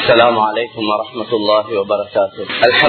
السلام عليكم ورحمة الله وبركاته.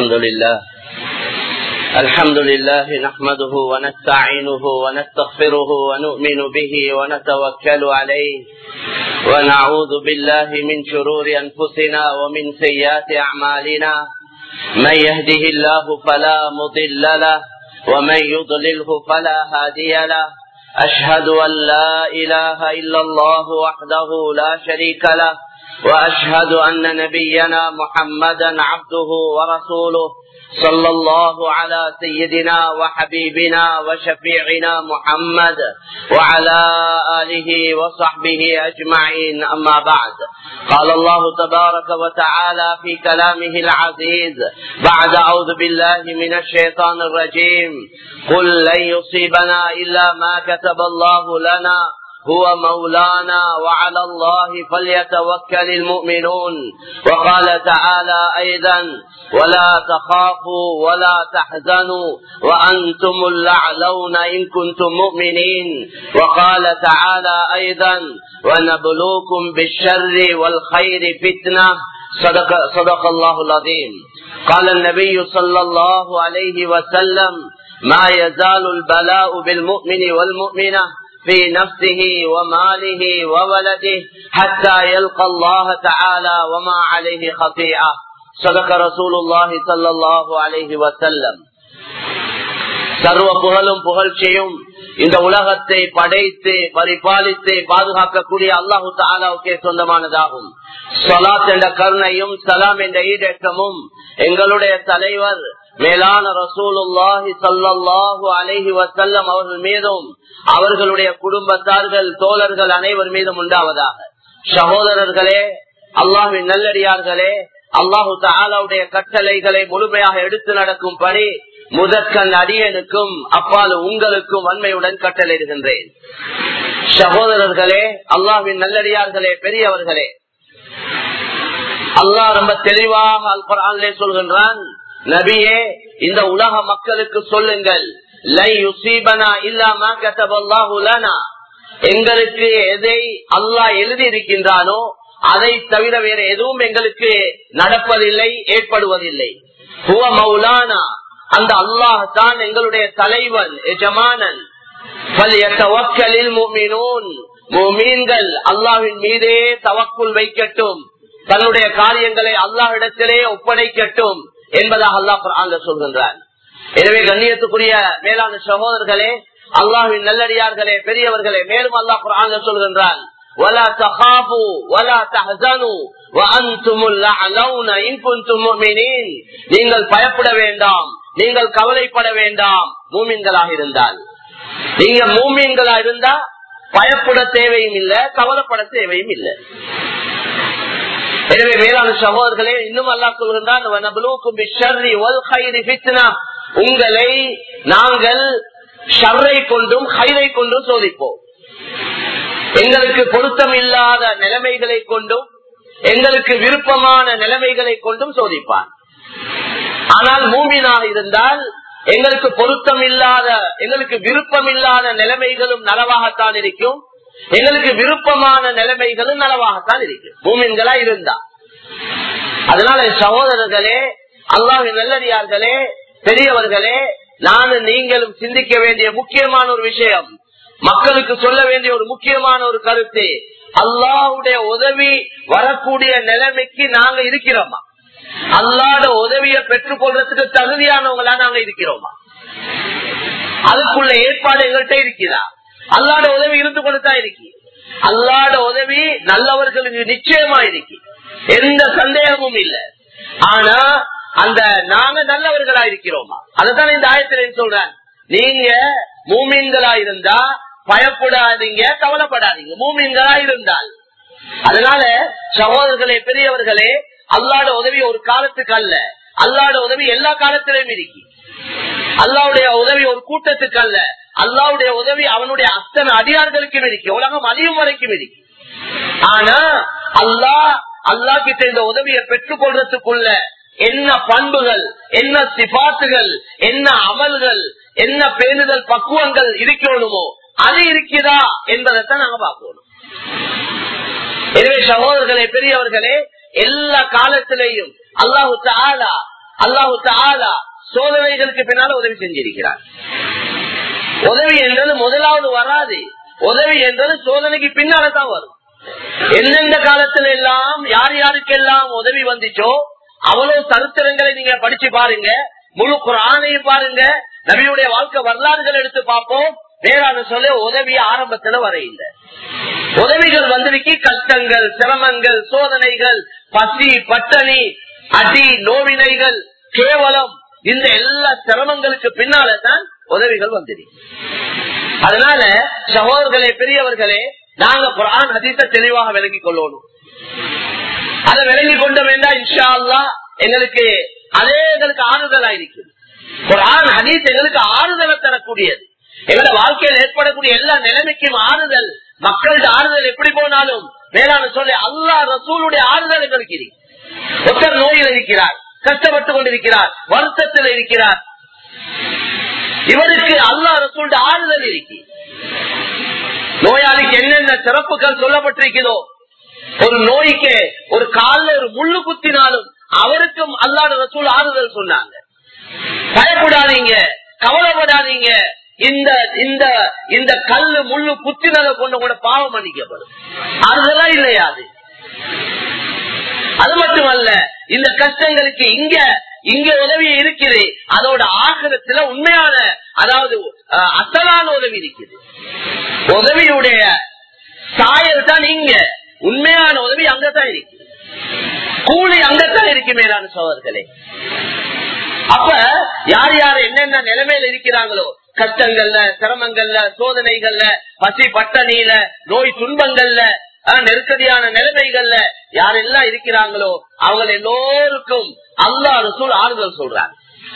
الحمد لله نحمده ونستعينه ونستغفره ونؤمن به ونتوكل عليه ونعوذ بالله من شرور أنفسنا ومن سيئات أعمالنا. من يهده الله فلا مضل له ومن يضلله فلا هادي له. أشهد أن لا إله إلا الله وحده لا شريك له وأشهد أن نبينا محمدا عبده ورسوله صلى الله على سيدنا وحبيبنا وشفيعنا محمد وعلى آله وصحبه أجمعين. أما بعد، قال الله تبارك وتعالى في كلامه العزيز بعد أعوذ بالله من الشيطان الرجيم: قل لن يصيبنا إلا ما كتب الله لنا هو مولانا وعلى الله فليتوكل المؤمنون. وقال تعالى أيضا: ولا تخافوا ولا تحزنوا وأنتم الأعلون إن كنتم مؤمنين. وقال تعالى أيضا: ونبلوكم بالشر والخير فتنة. صدق الله العظيم. قال النبي صلى الله عليه وسلم: ما يزال البلاء بالمؤمن والمؤمنة في نفسه وماله وولده حتى يلقى الله تعالى وما عليه خطيئة. صدق رسول الله صلى الله عليه وسلم. சர்வ புகழும் புகழ்ச்சியும் இந்த உலகத்தை படைத்து பரிபாலித்து பாதுகாக்கக்கூடிய அல்லாஹு தஆலாவுக்கே சொந்தமானதாகும். ஸலாத் என்ற கருணையும் சலாம் என்ற ஈடேற்றமும் எங்களுடைய தலைவர் மேலான ரசூலுல்லாஹி ஸல்லல்லாஹு அலைஹி வஸல்லம் அவர்கள் மீதும் அவர்களுடைய குடும்பத்தார்கள் தோழர்கள் அனைவர் மீதும் உண்டாவதாக. சகோதரர்களே, அல்லாஹ்வின் நல்லடியார்களே, அல்லாஹு தஆலாவுடைய கட்டளைகளை முழுமையாக எடுத்து நடக்கும்படி முதற்கண் அடியனுக்கும் அப்பால் உங்களுக்கும் வன்மையுடன் கட்டளையிடுகின்றேன். சகோதரர்களே, அல்லாஹ்வின் நல்லடியார்களே, பெரியவர்களே, அல்லாஹ் ரொம்ப தெளிவாக அல் குர்ஆனிலே சொல்கின்றான்: நபியே, இந்த உலக மக்களுக்கு சொல்லுங்கள், எங்களுக்கு எதை அல்லாஹ் எழுதி இருக்கின்றானோ அதை தவிர வேற எதுவும் எங்களுக்கு நடப்பதில்லை, ஏற்படுவதில்லை. ஹுவ மௌலானா, அந்த அல்லாஹ் தான் எங்களுடைய தலைவன், எஜமானன். முஃமின்கள் அல்லாஹ்வின் மீதே தவக்குல் வைக்கட்டும், தன்னுடைய காரியங்களை அல்லாஹ்விடத்திலே ஒப்படைக்கட்டும் என்பதாக அல்லாஹ் குர்ஆன்ல சொல்கின்றான். எனவே கண்ணியத்துக்குரிய மேலான சகோதரர்களே, அல்லாஹ்வின் நல்லடியார்களே, பெரியவர்களே, மேலும் அல்லாஹ் குர்ஆன்ல சொல்கின்றான்: ولا تخافوا ولا تحزنوا وانتم الاعلون ان كنتم مؤمنين. நீங்கள் பயப்பட வேண்டாம், நீங்கள் கவலைப்பட வேண்டாம், மூமின்களாக இருந்தால். நீங்க மூமின்களாக இருந்தா பயப்பட தேவையும் இல்லை, கவலைப்பட தேவையும் இல்லை. எனவே மேலான சகோதரர்களே, இன்னும் அல்லாஹ் சொல்கின்றான்: வனப்லூக்கும் பிஷ்ஷர்ரி வல் கைரி ஃபித்னா. உங்களை நாங்கள் ஷர்ரை கொண்டும் கைரை கொண்டும் சோதிப்போம். எங்களுக்கு பொருத்தம் இல்லாத நிலைமைகளை கொண்டும் எங்களுக்கு விருப்பமான நிலைமைகளை கொண்டும் சோதிப்பான். ஆனால் மூமினாக இருந்தால் எங்களுக்கு பொருத்தம் இல்லாத, எங்களுக்கு விருப்பம் இல்லாத நிலைமைகளும் நலவாகத்தான் இருக்கும், எங்களுக்கு விருப்பமான நிலைமைகளும் நலவாகத்தான் இருக்கும், மூமின்களா இருந்தா. அதனால சகோதரர்களே, அல்லாஹ்வின் நல்லடியார்களே, பெரியவர்களே, நானும் நீங்களும் சிந்திக்க வேண்டிய முக்கியமான ஒரு விஷயம், மக்களுக்கு சொல்ல வேண்டிய ஒரு முக்கியமான ஒரு கருத்து: அல்லாஹ்வுடைய உதவி வரக்கூடிய நிலைமைக்கு நாங்க இருக்கிறோமா? அல்லாஹ்வுடைய உதவியை பெற்றுக் கொள்றதுக்கு தகுதியானவங்களா நாங்க இருக்கிறோமா? அதுக்குள்ள ஏற்பாடு எங்கள்கிட்ட இருக்கிறா? அல்லாஹ்வுடைய உதவி இருந்து கொண்டுதான் இருக்கு. அல்லாஹ்வுடைய உதவி நல்லவர்களுக்கு நிச்சயமா இருக்கு, எந்த சந்தேகமும் இல்லை. ஆனா அந்த நாங்க நல்லவர்களா இருக்கிறோமா? அதுதான் இந்த ஆயத்திலே சொல்றேன். நீங்க மூமின்களா இருந்தா பயப்படாதீங்க, கவலைப்படாதீங்க, மூமின்களா இருந்தால். அதனால சகோதரர்களே, பெரியவர்களே, அல்லாஹ்வுடைய உதவி ஒரு காலத்துக்கு அல்ல, அல்லாஹ்வுடைய உதவி எல்லா காலத்திலும் இருக்கு. அல்லாஹ்வுடைய உதவி ஒரு கூட்டத்துக்கு அல்ல, அல்லாஹ்வுடைய உதவி அவனுடைய அத்தனை அடியார்களுக்கும் இருக்கு, உலகம் அழியும் வரைக்கும் இருக்கு. ஆனா அல்லாஹ் கிட்ட இந்த உதவியை பெற்றுக் கொள்றதுக்குள்ள என்ன பண்புகள், என்ன சிபாத்துகள், என்ன அமல்கள், என்ன பேணுதல் பக்குவங்கள் இருக்கணுமோ அது இருக்குதா என்பதைத்தான் நாங்க பார்க்கணும். எனவே சகோதரர்களே, பெரியவர்களே, எல்லா காலத்திலேயும் அல்லாஹு தஆலா சோதனைகளுக்கு பின்னால உதவி செஞ்சிருக்கிறார். உதவி என்றது முதலாவது வராது. உதவி என்றது சோதனைக்கு பின்னால்தான் வரும். எந்தெந்த காலத்துல எல்லாம் யார் யாருக்கெல்லாம் உதவி வந்துச்சோ அவ்வளவு சரித்திரங்களை நீங்க படிச்சு பாருங்க. முழு குர்ஆனையும் பாருங்க. நபியுடைய வாழ்க்கை வரலாறுகள் எடுத்து பார்ப்போம். வேறான சொல்ல உதவி ஆரம்பத்துல வர இல்லை. உதவிகள் வந்திருக்கு. கஷ்டங்கள், சிரமங்கள், சோதனைகள், பசி, பட்டணி, அடி, நோவினைகள், கேவலம், இந்த எல்லா சிரமங்களுக்கு பின்னால்தான் உதவிகள் வந்திருக்கு. அதனால சகோதரர்களே, பெரியவர்களே, நாங்க குர்ஆன் ஹதீஸை தெளிவாக விளங்கிக் கொள்ளணும். அதை விளங்கி கொண்ட வேண்டாம், இன்ஷா அல்லாஹ் எங்களுக்கு அதே எங்களுக்கு ஆறுதலா இருக்கு. குர்ஆன் ஹதீஸ் எங்களுக்கு ஆறுதலை தரக்கூடியது. எங்களோட வாழ்க்கையில் ஏற்படக்கூடிய எல்லா நிலைமைக்கும் ஆறுதல். மக்களுடைய ஆறுதல் எப்படி போனாலும் மேலான சொல்லி அல்லாஹ் ரசூலுடைய ஆறுதல் எங்களுக்கு இருக்கு. ஒருத்தர் நோயில் இருக்கிறார், கஷ்டப்பட்டு கொண்டிருக்கிறார், வருத்தத்தில் இருக்கிறார், இவருக்கு அல்லாஹ் ரசூலுடைய ஆறுதல் இருக்கு. நோயாளிக்கு என்னென்ன சிறப்புகள் சொல்லப்பட்டிருக்கிறதோ, ஒரு நோய்க்கு ஒரு காலில் ஒரு முள்ளு குத்தினாலும் அவருக்கும் அல்லாஹ் ரசூல் ஆறுதல் சொன்னாங்க. பயப்படாதீங்க, கவலைப்படாதீங்க, இந்த கல்லு முள்ளு குத்தினதை கொண்டு கூட பாவம் மன்னிக்கப்படும். ஆறுதலா இல்லையா? அது மட்டுமல்ல, இந்த கஷ்டங்களுக்கு இங்க உதவி இருக்குது. அதோட ஆகிரத்துல உண்மையான, அதாவது அசலான உதவி இருக்குது. உதவியுடைய சாயல் தான் இங்க, உண்மையான உதவி அங்கதான் இருக்கு, கூலி அங்கத்தான் இருக்கு. மேலான சோதர்களே, அப்ப யார் யார் என்னென்ன நிலைமையில இருக்கிறாங்களோ, கஷ்டங்கள்ல, சிரமங்கள்ல, சோதனைகள்ல, பசி பட்டணியில, நோய் துன்பங்கள்ல, நெருக்கடியான நிலைமைகள்ல யாரெல்லாம் இருக்கிறாங்களோ அவங்க எல்லோருக்கும் அல்லாஹ் ரசூல் ஆறுதல் சொல்றாங்க.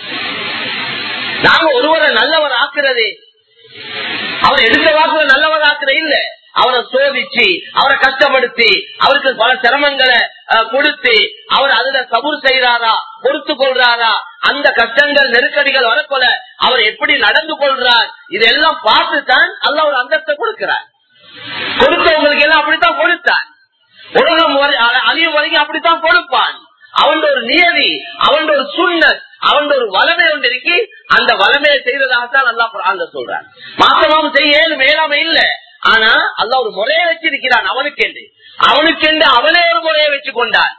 நாங்க ஒருவரை நல்லவர் ஆக்குறதே, அவர் எடுத்த வாக்குல நல்லவர் ஆக்குற இல்ல, அவரை சோதிச்சு, அவரை கஷ்டப்படுத்தி, அவருக்கு பல சிரமங்களை கொடுத்து, அவர் அதுல சபூர் செய்யறாரா, பொறுத்து கொள்றாரா, அந்த கஷ்டங்கள் நெருக்கடிகள் வரப்போல அவர் எப்படி நடந்து கொள்றார், இதெல்லாம் பார்த்துதான் அல்லாஹ் ஒரு அந்தஸ்தை கொடுக்கிறார். கொடுத்தவங்களுக்கு எல்லாம் அப்படித்தான் கொடுத்தான். உலகம் அழியும் வரைக்கும் அப்படித்தான் கொடுப்பான். அவன் ஒரு நியதி, அவன் ஒரு சுன்னத், அவன் ஒரு வளமை ஒன்று இருக்கு. அந்த வளமையை செய்யறதாகத்தான் அல்லாஹ் குர்ஆன்ல சொல்றான். மாற்றமாவும் செய்ய மேலாமை இல்ல, ஆனா அல்லாஹ் ஒரு முறையை வச்சிருக்கிறான் அவனுக்கென்று. அவனே ஒரு முறையை வச்சு கொண்டான்.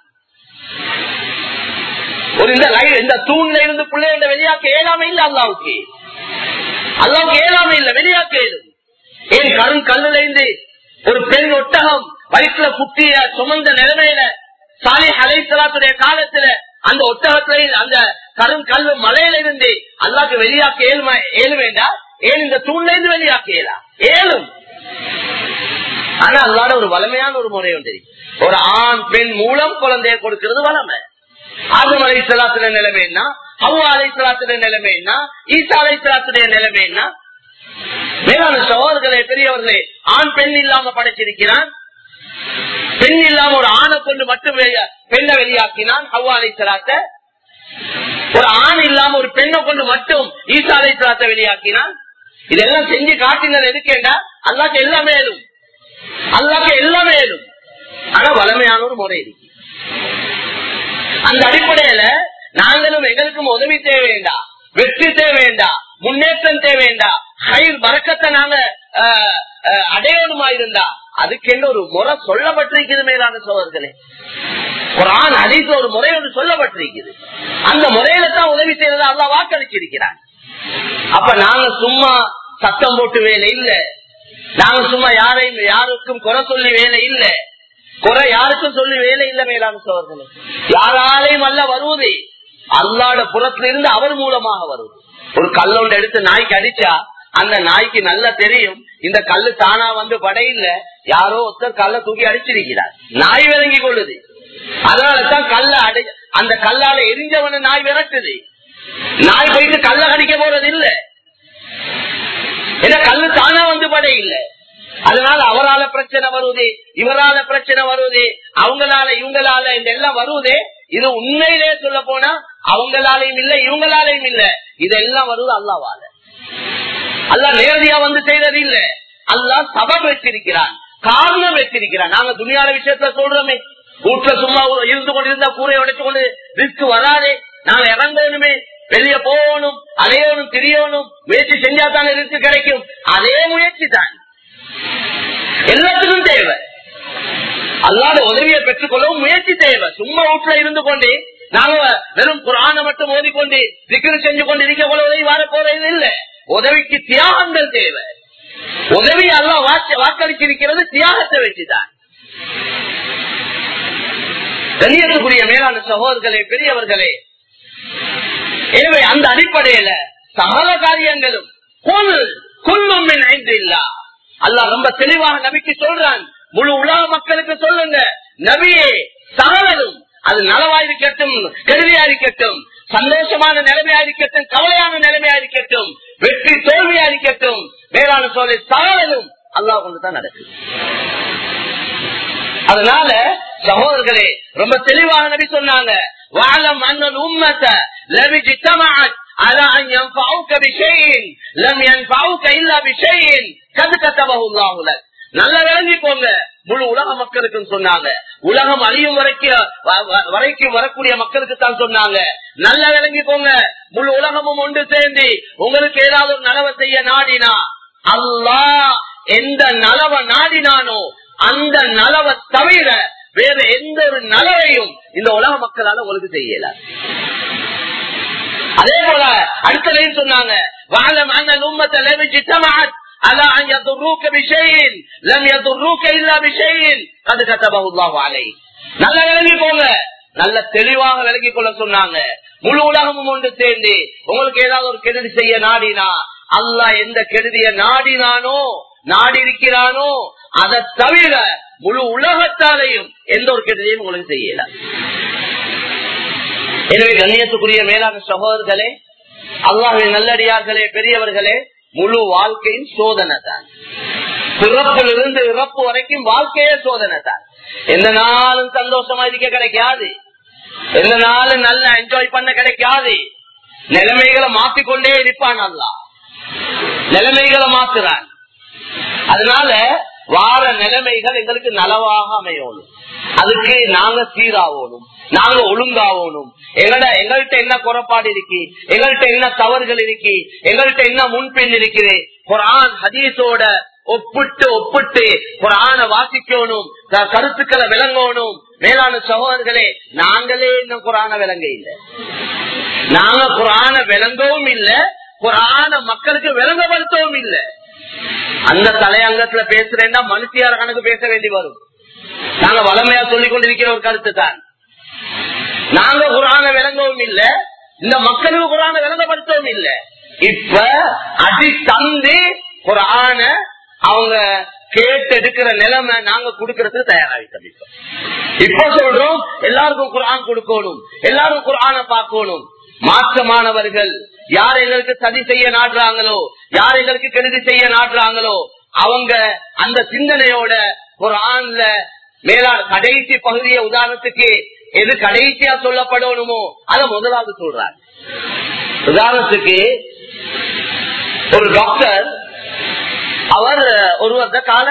ஒரு இந்த தூண்ல இருந்து பிள்ளைங்க வெளியாக்க ஏழாமை இல்ல அல்லாவுக்கு. அல்லாவுக்கு ஏழாமை இல்ல, வெளியாக்க ஏழும். ஏன் கல்லுல இருந்து ஒரு பெண் ஒட்டகம் வயிற்றுல குட்டிய சுமந்த நிலைமையில சாலிஹ் அலைஹிஸ்ஸலாத்துடைய காலத்துல அந்த ஒட்டகத்துல அந்த கல்லு மலையில இருந்து அல்லாஹ்க்கு வெளியாக்க ஏழு வேண்டாம். ஏன் இந்த தூண்ல இருந்து வெளியாக்க ஏழும். ஆனா அல்லாஹ் ஒரு வலிமையான ஒரு முறை உண்டு. ஒரு ஆண் பெண் மூலம் குழந்தைய கொடுக்கிறது வலிமை. ஆதம் அலைஹிஸ்ஸலாத்துடைய நிலைமை என்ன, ஹவ்வா அலைஹிஸ்ஸலாத்துடைய நிலைமை என்ன, ஈசா அலைஹிஸ்ஸலாத்துடைய நிலைமை என்ன? மேலான சகோதரர்களே, பெரியவர்களே, ஆண் பெண் இல்லாம படைச்சிருக்கிறான். பெண் இல்லாம ஒரு ஆணை கொண்டு மட்டும் பெண்ணை வெளியாக்கினான் ஹவ்வா அலைஹிஸ்ஸலாத்தை. ஒரு ஆண் இல்லாம ஒரு பெண்ணை கொண்டு மட்டும் ஈசா அலைஹிஸ்ஸலாத்தை வெளியாக்கினான். இதெல்லாம் செஞ்சு காட்டினது எதுக்கேண்டா அல்லாஹ்க்கு எல்லாமே ஏழும். அல்லாஹ்க்கு எல்லாமே ஏழும். ஆனா வலிமையான ஒரு முறை இருக்கு. அந்த அடிப்படையில நாங்களும் எங்களுக்கும் உதவி தேவைண்டா, வெற்றி தேவைண்டா, முன்னேற்றம் தேவைண்டா, ஹைர் பரக்கத்தை நாங்க அடையணுமா இருந்தா அதுக்கென்று ஒரு முறை சொல்லப்பட்டிருக்கிறது. மேலான சோதர்களே, குர்ஆன் ஹதீஸ் ஒரு முறை ஒன்று சொல்லப்பட்டிருக்கிறது. அந்த முறையில தான் உதவி செய்யறதா அல்லாஹ் வாக்களிச்சிருக்கிறான். அப்ப நாங்க சும்மா சத்தம் போட்டு வேலை இல்ல, நாங்க சும்மா யாருக்கும் குறை சொல்லி வேலை இல்ல, குறை யாருக்கும் சொல்லி வேலை இல்ல. மேலான சோதர்களே, யாராலையும் அல்ல வருவது அல்லாஹ்வுடைய புறத்திலிருந்து அவர் மூலமாக வருவது. ஒரு கல்லொண்டு எடுத்து நாய்க்கு அடிச்சா அந்த நாய்க்கு நல்லா தெரியும் இந்த கல்லு தானா வந்து படையில யாரோ ஒருத்தர் கல்ல தூக்கி அடிச்சிருக்கிறார். நாய் விளங்கி கொள்ளுது. அதனாலதான் அந்த கல்லால எரிஞ்சவன நாய் விரட்டுது. நாய் போயிட்டு கல்ல கடிக்க போறது இல்ல, ஏன்னா கல்லு தானா வந்து படையில. அதனால அவரால பிரச்சனை வருவது, இவரால பிரச்சனை வருவது, அவங்களால இவங்களால இதெல்லாம் வருவதே. இது உண்மையிலே சொல்ல போனா அவங்களாலையும் இல்ல, இவங்களாலையும் இல்ல, இதெல்லாம் வருவது அல்லாஹ்வால. அல்லாஹ் நேரடியா வந்து செய்தது இல்ல, அல்லாஹ் சபப் வச்சிருக்கிறான், காரணம் வச்சிருக்கிறான். நாங்க துனியால விஷயத்துல சொல்றோமே, வீட்டுல சும்மா இருந்து கொண்டிருந்தா கூரையை உடைச்சு கொண்டு ரிஸ்க் வராதே. நாங்க இறங்கணுமே, வெளியே போகணும், அலையணும், திரியணும், முயற்சி செஞ்சா தானே ரிஸ்க் கிடைக்கும். அதே முயற்சி தான் எல்லாத்துக்கும் தேவை. அல்லாத உதவியை பெற்றுக்கொள்ளவும் முயற்சி தேவை. சும்மா வீட்டுல இருந்து கொண்டு நாங்க வெறும் குர்ஆனை மட்டும் ஓதிக்கொண்டு திக்ர் செஞ்சு கொண்டு இருக்க போல உதவி வர போறது இல்லை. உதவிக்கு தியாகங்கள் தேவை. உதவி அல்லாஹ் வாக்களிச்சிருக்கிறது தியாகத்தை வச்சுதான். கண்ணியத்துக்குரிய மேலான சகோதரர்களே, பெரியவர்களே, எனவே அந்த அடிப்படையில சகல காரியங்களும் அல்லாஹ் ரொம்ப தெளிவாக நபிக்கு சொல்றான். முழு உலக மக்களுக்கு சொல்லுங்க, நபியே சகலும், அது நலவா இருக்கட்டும், கெடுதியா இருக்கட்டும், சந்தோஷமான நிலைமையா இருக்கட்டும், கவலையான நிலைமையா இருக்கட்டும், வெற்றி தோல்வியா இருக்கட்டும், மேலான சொல்ல சகலும் அல்லாஹ் கொண்டுதான் நடக்குது. அதனால சகோதரர்களே, ரொம்ப தெளிவாக நபி சொன்னாங்க, வஅலம் அன்னல் உம்மத லவ் இஜ்தமஅத் அலா அன் யன்ஃபஉக பிஷைஇன் லம் யன்ஃபஉக இல்லா பிஷைஇன் கத் கதபஹு அல்லாஹு லக். நல்ல விளங்கிக்கோங்க, முழு உலக மக்களுக்கு சொன்னாங்க. உலகம் அழியும் வரைக்கும் வரக்கூடிய மக்களுக்கு தான் சொன்னாங்க. நல்ல விளங்கிக்கோங்க, முழு உலகமும் ஒன்று சேர்ந்து உங்களுக்கு ஏதாவது ஒரு நலவை செய்ய நாடினா, அல்லாஹ் எந்த நலவை நாடினானோ அந்த நலவை தவிர வேற எந்த ஒரு நலவையும் இந்த உலக மக்களால உங்களுக்கு செய்யல. அதே போல அடுத்த சொன்னாங்க, வஅலம் அன்னல் உம்மத லவ் இஜ்தமஅத் அலா அன் யதுர்ருக பிஷைஇன் லம் யதுர்ருக இல்லா பிஷைஇன் கத் கதபஹு அல்லாஹு அலைஹி. நல்ல விளங்கிக்கோங்க, நல்ல தெளிவாக விளங்கிக் கொள்ள சொன்னாங்க. முழு உலகமும் ஒன்று சேர்ந்து உங்களுக்கு ஏதாவது ஒரு கெடுதி செய்ய நாடினா, அல்லாஹ் எந்த கெடுதிய நாடினானோ நாடி இருக்கிறானோ அதை தவிர முழு உலகத்தாலையும் எந்த ஒரு கெடுதியும் உங்களுக்கு செய்யல. எனவே கண்ணியத்துக்குரிய மேலான சகோதரர்களே, அல்லாஹ்வின் நல்லடியார்களே, பெரியவர்களே, முழு வாழ்க்கையின் சோதனை தான். பிறப்பிலிருந்து இறப்பு வரைக்கும் வாழ்க்கையே சோதனை தான். எந்த நாளும் சந்தோஷமா இருக்க கிடைக்காது, எந்த நாளும் நல்லா என்ஜாய் பண்ண கிடைக்காது. நிலைமைகளை மாற்றிக்கொண்டே இருப்பான் அல்லாஹ், நிலைமைகளை மாற்றுறான். அதனால வார நிலைமைகள் எங்களுக்கு நலவாக அமையணும். அதுக்கு நாங்க சீராகணும், நாங்க ஒழுங்காகணும். எங்கள்கிட்ட என்ன குறைபாடு இருக்கு, எங்கள்கிட்ட என்ன தவறுகள் இருக்கு, எங்கள்கிட்ட என்ன முன்பின் இருக்குது, குர்ஆன் ஹதீஸோட ஒப்பிட்டு குர்ஆனை வாசிக்கணும், கருத்துக்களை விளங்கணும். மேலான சகோதரர்களே, நாங்களே இன்னும் குர்ஆனை விளங்க இல்லை. நாங்க குர்ஆனை விளங்கவும் இல்லை, குர்ஆனை மக்களுக்கு விளங்கப்படுத்தவும் இல்லை. அந்த தலையங்கத்துல பேசுறேன்னா மனுஷியார கணக்கு பேச வேண்டி வரும். நாங்க வளமையா சொல்லிக் கொண்டிருக்கிற ஒரு கருத்து தான். நாங்க குர்ஆனை விளங்கவும் இல்ல, இந்த மக்களுக்கு குர்ஆனை விளங்கப்படுத்தவும் இல்ல. இப்ப அடி தந்து குர்ஆனை அவங்க கேட்டு எடுக்கிற நிலைமை நாங்க கொடுக்கறதுக்கு தயாராகிட்டோம். இப்ப சொல்றோம் எல்லாருக்கும் குர்ஆன் கொடுக்கணும், எல்லாரும் குர்ஆனை பார்க்கணும். மாற்றமானவர்கள் யார் எங்களுக்கு சதி செய்ய நாடுறாங்களோ, யார் எங்களுக்கு கெடுதி செய்ய நாடுறாங்களோ, அவங்க அந்த சிந்தனையோட குர்ஆன்ல மேலான கடைசி பகுதியை உதாரணத்துக்கு எது கடைசியா சொல்லப்படணுமோ அதை முதலாவது சொல்றார். உதாரணத்துக்கு ஒரு டாக்டர், அவர் ஒருவர கால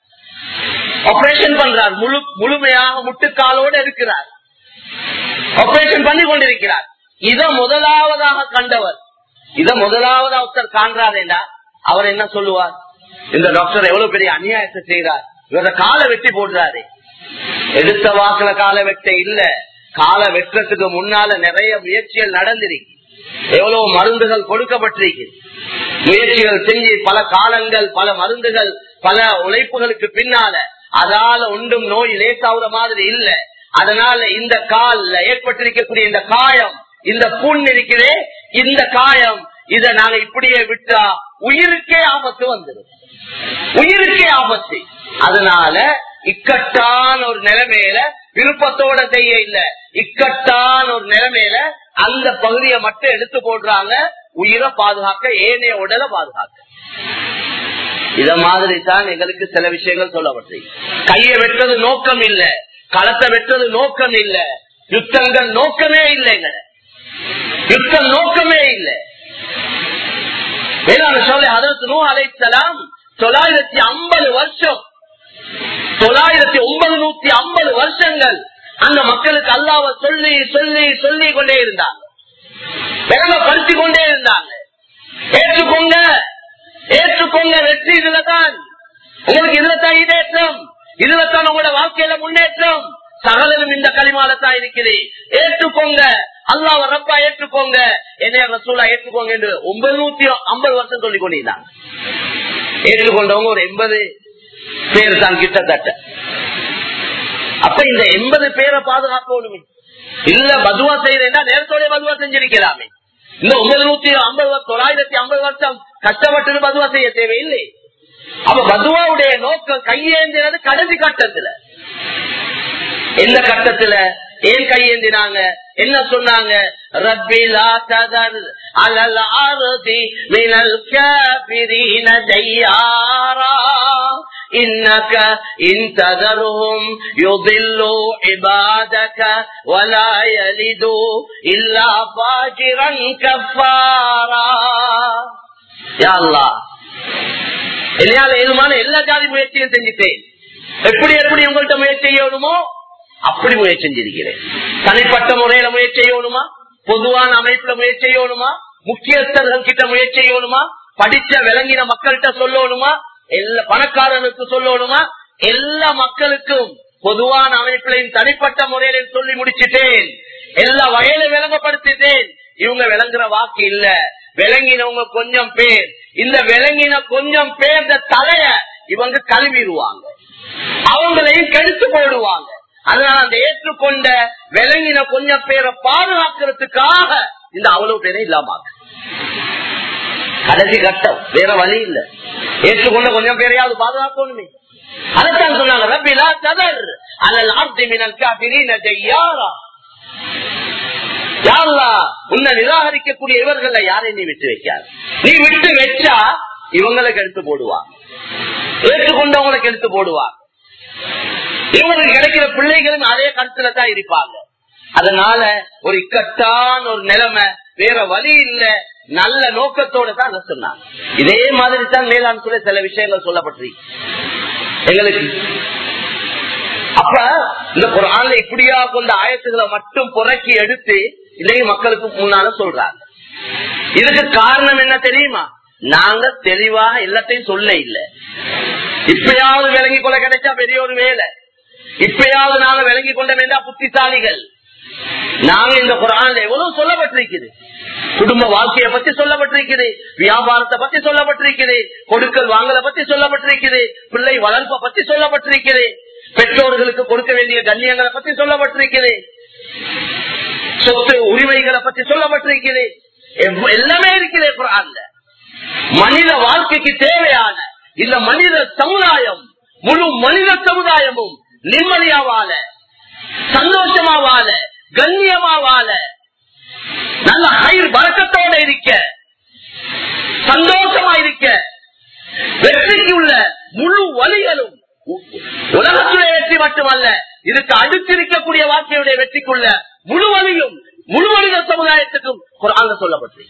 ஆபரேஷன் பண்றார், முழுமையாக முட்டுக்காலோடு இருக்கிறார், ஆபரேஷன் பண்ணி கொண்டிருக்கிறார். இத முதலாவதாக கண்டவர், இத முதலாவது ஒருத்தர் காண்றாருன்னா அவர் என்ன சொல்லுவார்? இந்த டாக்டர் எவ்வளவு பெரிய அநியாயத்தை செய்யறார், இவர காலை வெட்டி போடுறாரு. எடுத்த வாக்குல காலை வெட்ட இல்ல, காலை வெட்டுறதுக்கு முன்னால நிறைய முயற்சிகள் நடந்திருக்கு, எவ்வளவு மருந்துகள் கொடுக்கப்பட்டிருக்கு, முயற்சிகள் செஞ்சு பல காலங்கள், பல மருந்துகள், பல உழைப்புகளுக்கு பின்னால அதால ஒன்றும் நோய் லேசாவுற மாதிரி இல்ல. அதனால இந்த கால்ல ஏற்பட்டிருக்கக்கூடிய இந்த காயம், இந்த புண் இருக்கிறே, இந்த காயம், இத நாங்க இப்படியே விட்டா உயிருக்கே ஆபத்து வந்துடும், உயிருக்கே ஆபத்து. அதனால இக்கட்டான ஒரு நிலைமையில விருப்பத்தோட செய்ய இல்ல, இக்கட்டான ஒரு நிலைமையில அந்த பகுதியை மட்டும் எடுத்து போடுறாங்க, உயிரை பாதுகாக்க, ஏனைய உடலை பாதுகாக்க. இத மாதிரி தான் எங்களுக்கு சில விஷயங்கள் சொல்லப்பட்டு, கையை வெட்டுறது நோக்கம் இல்ல, களத்தை வெட்டுறது நோக்கம் இல்ல, யுத்தங்கள் நோக்கமே இல்லைங்க, யுத்தம் நோக்கமே இல்லை. வேளாண் சொல்ல ஹதரத் நூஹ் அலைஹிஸ்ஸலாம் 950 வருஷம், 950 வருஷங்கள் அந்த மக்களுக்கு அல்லாஹ்வை சொல்லி சொல்லி சொல்லி கொண்டே இருந்தாங்க, விளங்கப்படுத்தி கொண்டே இருந்தாங்க. ஏற்றுக்கோங்க ஏற்றுக்கோங்க, வெற்றி இதுலதான், உங்களுக்கு இதுலதான் ஈடேற்றம், இதுலதான் உங்களோட வாழ்க்கையில முன்னேற்றம், சகலரும் இந்த களிமால தான் இருக்குது. ஏற்றுக்கோங்க, அல்லாஹ்வை ரப்பா ஏற்றுக்கோங்க, என்னைய ரசூலா ஏற்றுக்கோங்க என்று 950 வருஷம் சொல்லிக் கொண்டிருந்தாங்க. ஏற்றுக்கொண்டவங்க ஒரு 80 பேர் தான் கிட்டத்தட்ட. அப்ப இந்த 80 பேரை பாதுகாக்கணுமே, இல்ல பதுவா செய்யறா நேரத்தோட பதுவா செஞ்சிருக்கலாமே. இந்த 950 வருஷம் கஷ்டப்பட்டு பதுவா செய்ய தேவையில்லை. அப்ப பதுவாவுடைய நோக்கம் கையேந்தினது கடைசி கட்டத்துல. எந்த கட்டத்துல ஏன் கையேந்தினாங்க, என்ன சொன்னாங்க? ரப்பி லா ததர் அலல் அர்தி மினல் காஃபிரீன தய்யாரா இன்னக இன் ததர்ஹும் யுதில்லு இபாதக வலா யலிது இல்லா ஃபாஜிரன் கஃபாரா. யா அல்லாஹ், என்னால ஏழுமான எல்லா ஜாதி முயற்சியும் செஞ்சுட்டேன். எப்படி எப்படி உங்கள்கிட்ட முயற்சி செய்யணுமோ அப்படி முயற்சி செஞ்சிருக்கிறேன். தனிப்பட்ட முறையில முயற்சி செய்யணுமா, பொதுவான அமைப்புல முயற்சி செய்யணுமா, முக்கியஸ்தர்கள் கிட்ட முயற்சி செய்யணுமா, படிச்ச விளங்கின மக்கள்கிட்ட சொல்லணுமா, எல்லா பணக்காரனுக்கு சொல்லணுமா, எல்லா மக்களுக்கும் பொதுவான அமைப்பிலையும் தனிப்பட்ட முறையிலையும் சொல்லி முடிச்சுட்டேன். எல்லா வகையில விளங்கப்படுத்திட்டேன். இவங்க விளங்குற வாக்கு இல்ல, விளங்கினவங்க கொஞ்சம் பேர். இந்த விளங்கின கொஞ்சம் பேர் தலைய இவங்க கழுவிடுவாங்க, அவங்களையும் கெடுத்து போடுவாங்க. அதனால அந்த ஏற்றுக்கொண்ட விளங்கின கொஞ்சம் பேரை பாதுகாக்கிறதுக்காக இந்த அவ்வளவு பேரை இல்லாம கடைசி கட்டம், வேற வழி இல்ல. ஏற்றுக்கொண்ட கொஞ்சம் பேரையாவது பாதுகாக்கணுமே. அதைத்தான் சொன்னாங்க, ரப்பி லா ததர் அலல் அர்தி மினல் காஃபிரீன தய்யாரா. யா அல்லாஹ், உன்னை நிராகரிக்கக்கூடிய இவர்களை யாரை நீ விட்டு வைக்காது. நீ விட்டு வச்சா இவங்களுக்கு எடுத்து போடுவாங்க, ஏற்றுக்கொண்டவங்களுக்கு எடுத்து போடுவாங்க. இவங்களுக்கு கிடைக்கிற பிள்ளைகளும் அதே கருத்துல தான் இருப்பாங்க. அதனால ஒரு இக்கட்டான ஒரு நிலைமை, வேற வழி இல்ல, நல்ல நோக்கத்தோட தான் சொன்னாங்க. இதே மாதிரி தான் மேலாண் சொல்ல சில விஷயங்கள் சொல்லப்பட்டிருக்கு எங்களுக்கு. அப்ப இந்த குர்ஆன்ல இப்படியா கொண்ட ஆயத்துக்களை மட்டும் புறக்கி எடுத்து இன்றைக்கு மக்களுக்கு முன்னால சொல்றாங்க. இதுக்கு காரணம் என்ன தெரியுமா? நாங்க தெளிவாக எல்லாத்தையும் சொல்ல இல்ல. இப்பயாவது விளங்கி கொள்ள கிடைச்சா பெரிய ஒரு வேலை, இப்பயாவது நாங்க விளங்கி கொண்ட வேண்டாம் புத்திசாலிகள். நாங்க இந்த குர்ஆன்ல எவ்வளவு சொல்லப்பட்டிருக்குது, குடும்ப வாழ்க்கையை பத்தி சொல்லப்பட்டிருக்குது, வியாபாரத்தை பத்தி சொல்லப்பட்டிருக்குது, கொடுக்கல் வாங்கலை பத்தி சொல்லப்பட்டிருக்குது, பிள்ளை வளர்ப்பை பத்தி சொல்லப்பட்டிருக்குது, பெற்றோர்களுக்கு கொடுக்க வேண்டிய கண்ணியங்களை பத்தி சொல்லப்பட்டிருக்குது, சொத்து உரிமைகளை பத்தி சொல்லப்பட்டிருக்குது, எல்லாமே இருக்குது குர்ஆன்ல. மனித வாழ்க்கைக்கு தேவையான இந்த மனித சமுதாயம், முழு மனித சமுதாயமும் நிம்மதியா வாழ, சந்தோஷமா வாழ, கண்ணியமா வாழ, நல்ல ஹைர் பரக்கத்தோட இருக்க, சந்தோஷமா இருக்க, வெற்றிக்கு உள்ள முழு வழிகளும் உலகத்துடைய வெற்றி மட்டுமல்ல, இதுக்கு அடுத்திருக்கக்கூடிய வாழ்க்கையுடைய வெற்றிக்குள்ள முழு வழியும் முழு மனித சமுதாயத்துக்கும் குர்ஆன்ல சொல்லப்பட்டு.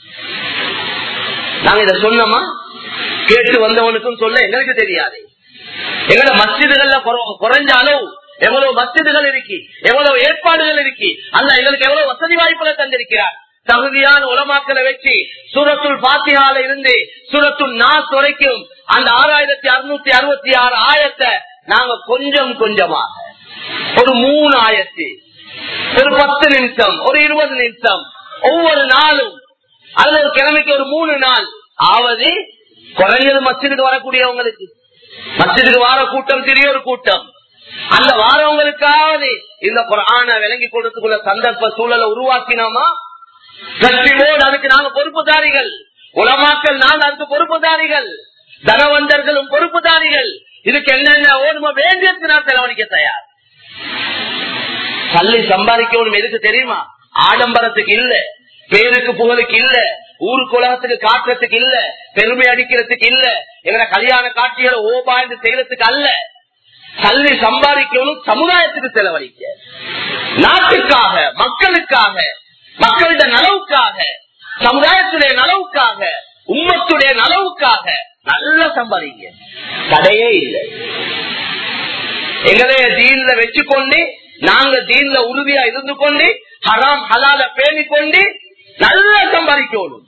நாங்க இதை சொன்னோமா, கேட்டு வந்தவனுக்கும் சொல்ல எங்களுக்கு தெரியாது. எங்களோட மஸ்ஜிதுகள்ல குறைஞ்ச அளவு எவ்வளவு மஸ்ஜிதுகள் இருக்கு, எவ்வளவு ஏற்பாடுகள் இருக்கு, அல்ல எங்களுக்கு எவ்வளவு வசதி வாய்ப்புகளை தந்திருக்கிறார். தகுதியான உலமாக்களை வச்சு சூரத்துல் ஃபாத்திஹால இருந்து சூரத்துல் நாஸ் வரைக்கும் அந்த 6666 ஆயத்தை நாங்க கொஞ்சம் கொஞ்சமாக ஒரு 3 ஆயத்து, ஒரு 10 நிமிஷம், ஒரு 20 நிமிஷம் ஒவ்வொரு நாளும், அல்லது ஒரு கிழமைக்கு ஒரு 3 நாள் ஆவது குறைஞ்சது மஸ்ஜிதுக்கு வரக்கூடியவங்களுக்கு, மஸ்ஜிதுக்கு வார கூட்டம் சிறிய ஒரு கூட்டம், அந்த வாரவங்களுக்காவது இந்த குர்ஆனை விளங்கி கொடுத்துக்குள்ள சந்தர்ப்ப சூழலை உருவாக்கினோமா, வெற்றியோடு அதுக்கு நாங்க பொறுப்புதாரிகள், உலமாக்கள் நாங்க அதுக்கு பொறுப்புதாரிகள், தனவந்தர்களும் பொறுப்புதாரிகள். இதுக்கு என்னென்ன ஓடுமோ வேண்டியதுக்கு நான் செலவழிக்க தயார். பள்ளி சம்பாதிக்கணும் எதுக்கு தெரியுமா? ஆடம்பரத்துக்கு இல்ல, பேருக்கு புகழுக்கு இல்ல, ஊருக்கு உலகத்துக்கு காட்டுறதுக்கு இல்ல, பெருமை அடிக்கிறதுக்கு இல்ல, எங்களை கல்யாண காட்சிகளை ஓபாய்ந்து செய்யறதுக்கு அல்ல. கல்வி சம்பாதிக்கணும் சமுதாயத்துக்கு செலவழிக்க, நாட்டுக்காக, மக்களுக்காக, மக்களுடைய நலவுக்காக, சமுதாயத்துடைய நலவுக்காக, உம்மத்துடைய நலவுக்காக நல்லா சம்பாதிக்க தடையே இல்லை. எங்களைய தீன்ல வச்சுக்கொண்டு நாங்க தீன்ல உறுதியா இருந்து கொண்டு ஹராம் ஹலால பேணி கொண்டு நல்லா சம்பாதிக்கணும்.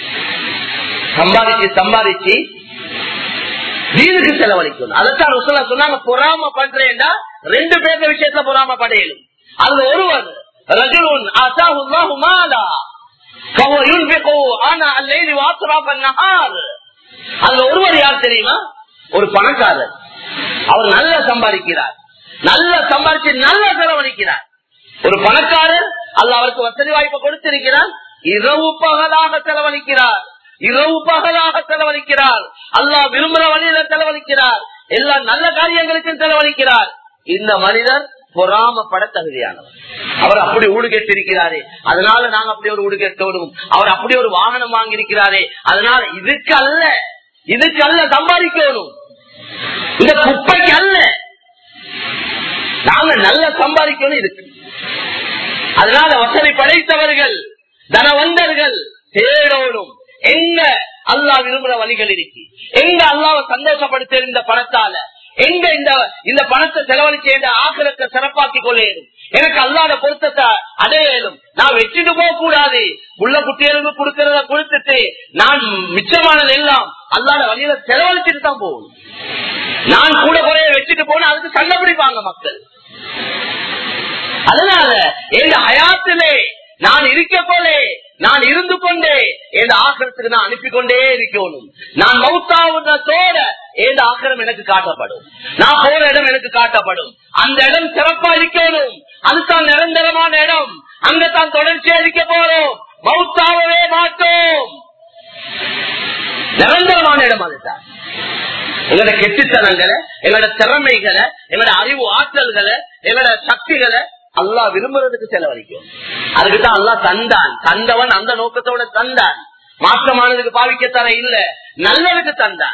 சம்பாதிச்சு தீனுக்கு செலவழிக்கணும். அதைத்தான் ரசூலுல்லாஹ் சொன்னாங்க, பொறாம பண்றேன்னா 2 பேர் விஷயத்துல பொறாம படையலும். அதுல ஒருவர் ரஜுலுன் ஆதாஹு அல்லாஹு மாலா ஃபஹுவ யுன்ஃபிகு ஆனா அல்லைலி வ அத்ராஃப அன்-நஹார். அதுல ஒருவர் யார் தெரியுமா? ஒரு பணக்காரர். அவர் நல்லா சம்பாதிக்கிறார், நல்லா சம்பாதிச்சு நல்லா செலவழிக்கிறார். ஒரு பணக்காரர், அல்லாஹ் அவருக்கு வசதி வாய்ப்பை கொடுத்திருக்கிறார், இரவு பகலாக செலவழிக்கிறார், இரவு பகலாக செலவழிக்கிறார், அல்லாஹ் விரும்புற வழியில செலவழிக்கிறார், எல்லா நல்ல காரியங்களுக்கும் செலவழிக்கிறார். இந்த மனிதர் பொறாமப்பட தகுதியானவர். அவர் அப்படி ஊடு கேட்டிருக்கிறாரே, அதனால நாங்க அப்படி ஒரு ஊடு கேட்டோடும். அவர் அப்படி ஒரு வாகனம் வாங்கியிருக்கிறாரே, அதனால இதுக்கு அல்ல சம்பாதிக்கணும், இந்த குப்பைக்கு அல்ல, நாங்க நல்ல சம்பாதிக்கணும் இதுக்கு. அதனால வசதி படைத்தவர்கள் தனவந்தர்கள் தேடணும் எங்க அல்லாஹ் விரும்புற வழிகள் இருக்கு, எங்க அல்லாஹ்வை சந்தோஷப்படுத்த இந்த பணத்தால, எங்க இந்த பணத்தை செலவழிச்சு ஆக்கிரத்தை சிறப்பாக்கி கொள்ளையிடும், எனக்கு அல்லாஹ்வோட பொருத்தத்தை அடையலும், நான் வச்சுட்டு போக கூடாது, உள்ள குட்டிகளுக்கு கொடுக்கறத கொடுத்துட்டு நான் மிச்சமானது எல்லாம் அல்லாஹ்வோட வழியில செலவழிச்சுட்டு தான் போகணும். நான் கூட குறைய வச்சுட்டு போன அதுக்கு சண்டை பிடிப்பாங்க மக்கள். அதனால எங்க ஹயாத்திலே நான் இருக்க போலே நான் இருந்து கொண்டே என் ஆக்கிரத்துக்கு நான் அனுப்பிக்கொண்டே இருக்கணும். நான் மௌத்தாவுதோட என் ஆக்கிரம் எனக்கு காட்டப்படும், நான் போற இடம் எனக்கு காட்டப்படும், அந்த இடம் சிறப்பா இருக்கணும், அதுதான் நிரந்தரமான இடம், அங்கத்தான் தொடர்ச்சியா இருக்க போறோம், மௌத்தாகவே மாட்டோம். நிரந்தரமான இடம் அதுதான். எங்களோட கெட்டுத்தனங்களை, எங்களோட திறமைகளை, எங்களோட அறிவு ஆற்றல்களை, எங்களோட சக்திகளை அல்லாஹ் விரும்புறதுக்கு செலவழிக்கும். அதுக்குதான் அல்லாஹ் தந்தான், தந்தவன் அந்த நோக்கத்தோட தந்தான், மாற்றமானதுக்கு பாவிக்க தர இல்ல, நல்லதுக்கு தந்தான்.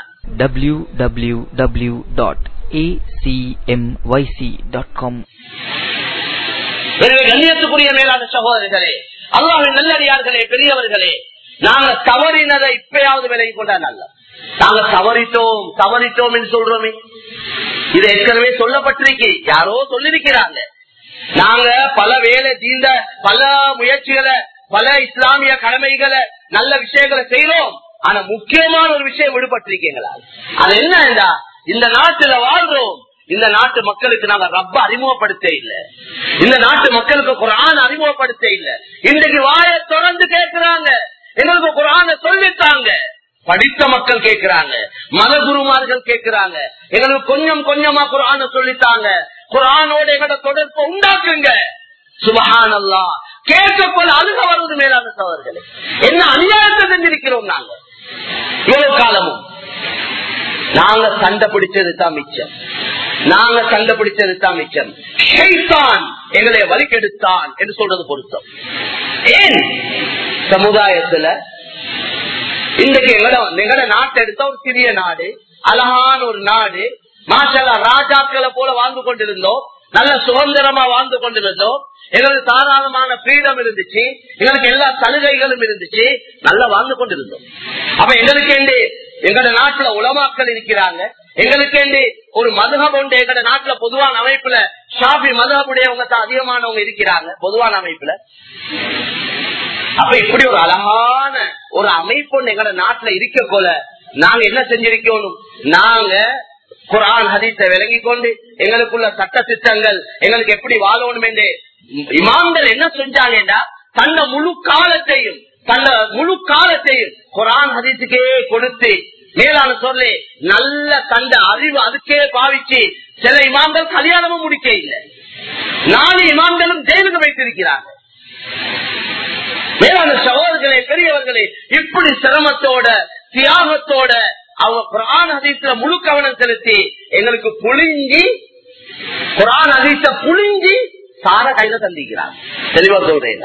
www.acmyc.com. கண்ணியத்துக்குரிய மேலான சகோதரர்களே, அல்லாஹ்வின் நல்லடியார்களே, பெரியவர்களே, நாங்க தவறினதை இப்பயாவது விலகி கொண்டா நல்ல. நாங்க தவறிட்டோம் என்று சொல்றோமே, இது ஏற்கனவே சொல்லப்பட்டிருக்கு, யாரோ சொல்லிருக்கிறாங்க. நாங்க பல வேலை தீர்ந்த பல முயற்சிகளை, பல இஸ்லாமிய கடமைகளை, நல்ல விஷயங்களை செய்யறோம், ஆனா முக்கியமான ஒரு விஷயம் விடுபட்டிருக்கீங்களா? அது என்ன? இந்த நாட்டுல வாழ்றோம், இந்த நாட்டு மக்களுக்கு நாங்க ரப்ப அறிமுகப்படுத்த இல்ல, இந்த நாட்டு மக்களுக்கு குர்ஆன் அறிமுகப்படுத்த இல்ல. இன்றைக்கு வாயை தொடர்ந்து கேட்கிறாங்க, எங்களுக்கு குர்ஆனை சொல்லித்தாங்க. படித்த மக்கள் கேட்கிறாங்க, மதகுருமார்கள் கேட்கிறாங்க, எங்களுக்கு கொஞ்சம் கொஞ்சமா குர்ஆனை சொல்லித்தாங்க, குர்ஆனோட எங்களோட தொடர்பை உண்டாக்குங்க. சுப்ஹானல்லாஹ், கேட்கப்போல அழுக வருவது மேலான சகோதரர்களே, என்ன அநியாயத்தை செஞ்சிருக்கிறோம் நாங்க. இவ்வளவு காலமும் நாங்க சண்டை பிடிச்சது தான் மிச்சம், நாங்க சண்டை பிடிச்சது தான் மிச்சம். ஷைத்தான் எங்களை வலிக்கெடுத்தான் என்று சொல்றது பொருத்தம். ஏன் சமுதாயத்துல இன்றைக்கு எங்கட நாட்டை எடுத்த ஒரு சிறிய நாடு, அழகான ஒரு நாடு, மாஷல்லா ராஜாக்களை போல வாழ்ந்து கொண்டிருந்தோம், நல்ல சுதந்திரமா வாழ்ந்து கொண்டிருந்தோம், எங்களுக்கு தாராளமான ஃப்ரீடம் இருந்துச்சு, எங்களுக்கு எல்லா சலுகைகளும் இருந்துச்சு, நல்லா வாழ்ந்து கொண்டிருந்தோம். அப்ப எங்களுக்கு எங்கட நாட்டுல உலமாக்கள் இருக்கிறாங்க, எங்களுக்கு ஒரு மதுஹப் உண்டு. எங்கட நாட்டுல பொதுவான அமைப்புல ஷாஃபி மதுஹபுடையவங்க தான் அதிகமானவங்க இருக்கிறாங்க பொதுவான அமைப்புல. அப்ப இப்படி ஒரு அழகான ஒரு அமைப்பு எங்கட நாட்டுல இருக்க போல நாங்க என்ன செஞ்சிருக்கணும்? நாங்க குர்ஆன் ஹதீஸை விளங்கி கொண்டு எங்களுக்குள்ள சட்ட திட்டங்கள், எங்களுக்கு எப்படி வாழணும் என்று இமாம்கள் என்ன செஞ்சாங்கன்னா, தன்னை முழு காலத்தையும் குர்ஆன் ஹதீஸுக்கே கொடுத்து, மேலான சொல்லி நல்ல தந்த அறிவு அதுக்கே பாவிச்சு, சில இமாம்கள் கல்யாணமும் முடிக்க இல்லை, 4 இமாம்களும் ஜெயிலுக்கு வைத்திருக்கிறார்கள். மேலான சகோதரர்களே, பெரியவர்களே, இப்படி சிரமத்தோட தியாகத்தோட அவங்க குர்ஆன் ஹதீஸ்ல முழு கவனம் செலுத்தி எங்களுக்கு குர்ஆன் ஹதீஸ புளிஞ்சி சார கையில தந்திக்கிறாங்க. தெளிவா சொல்றேன்,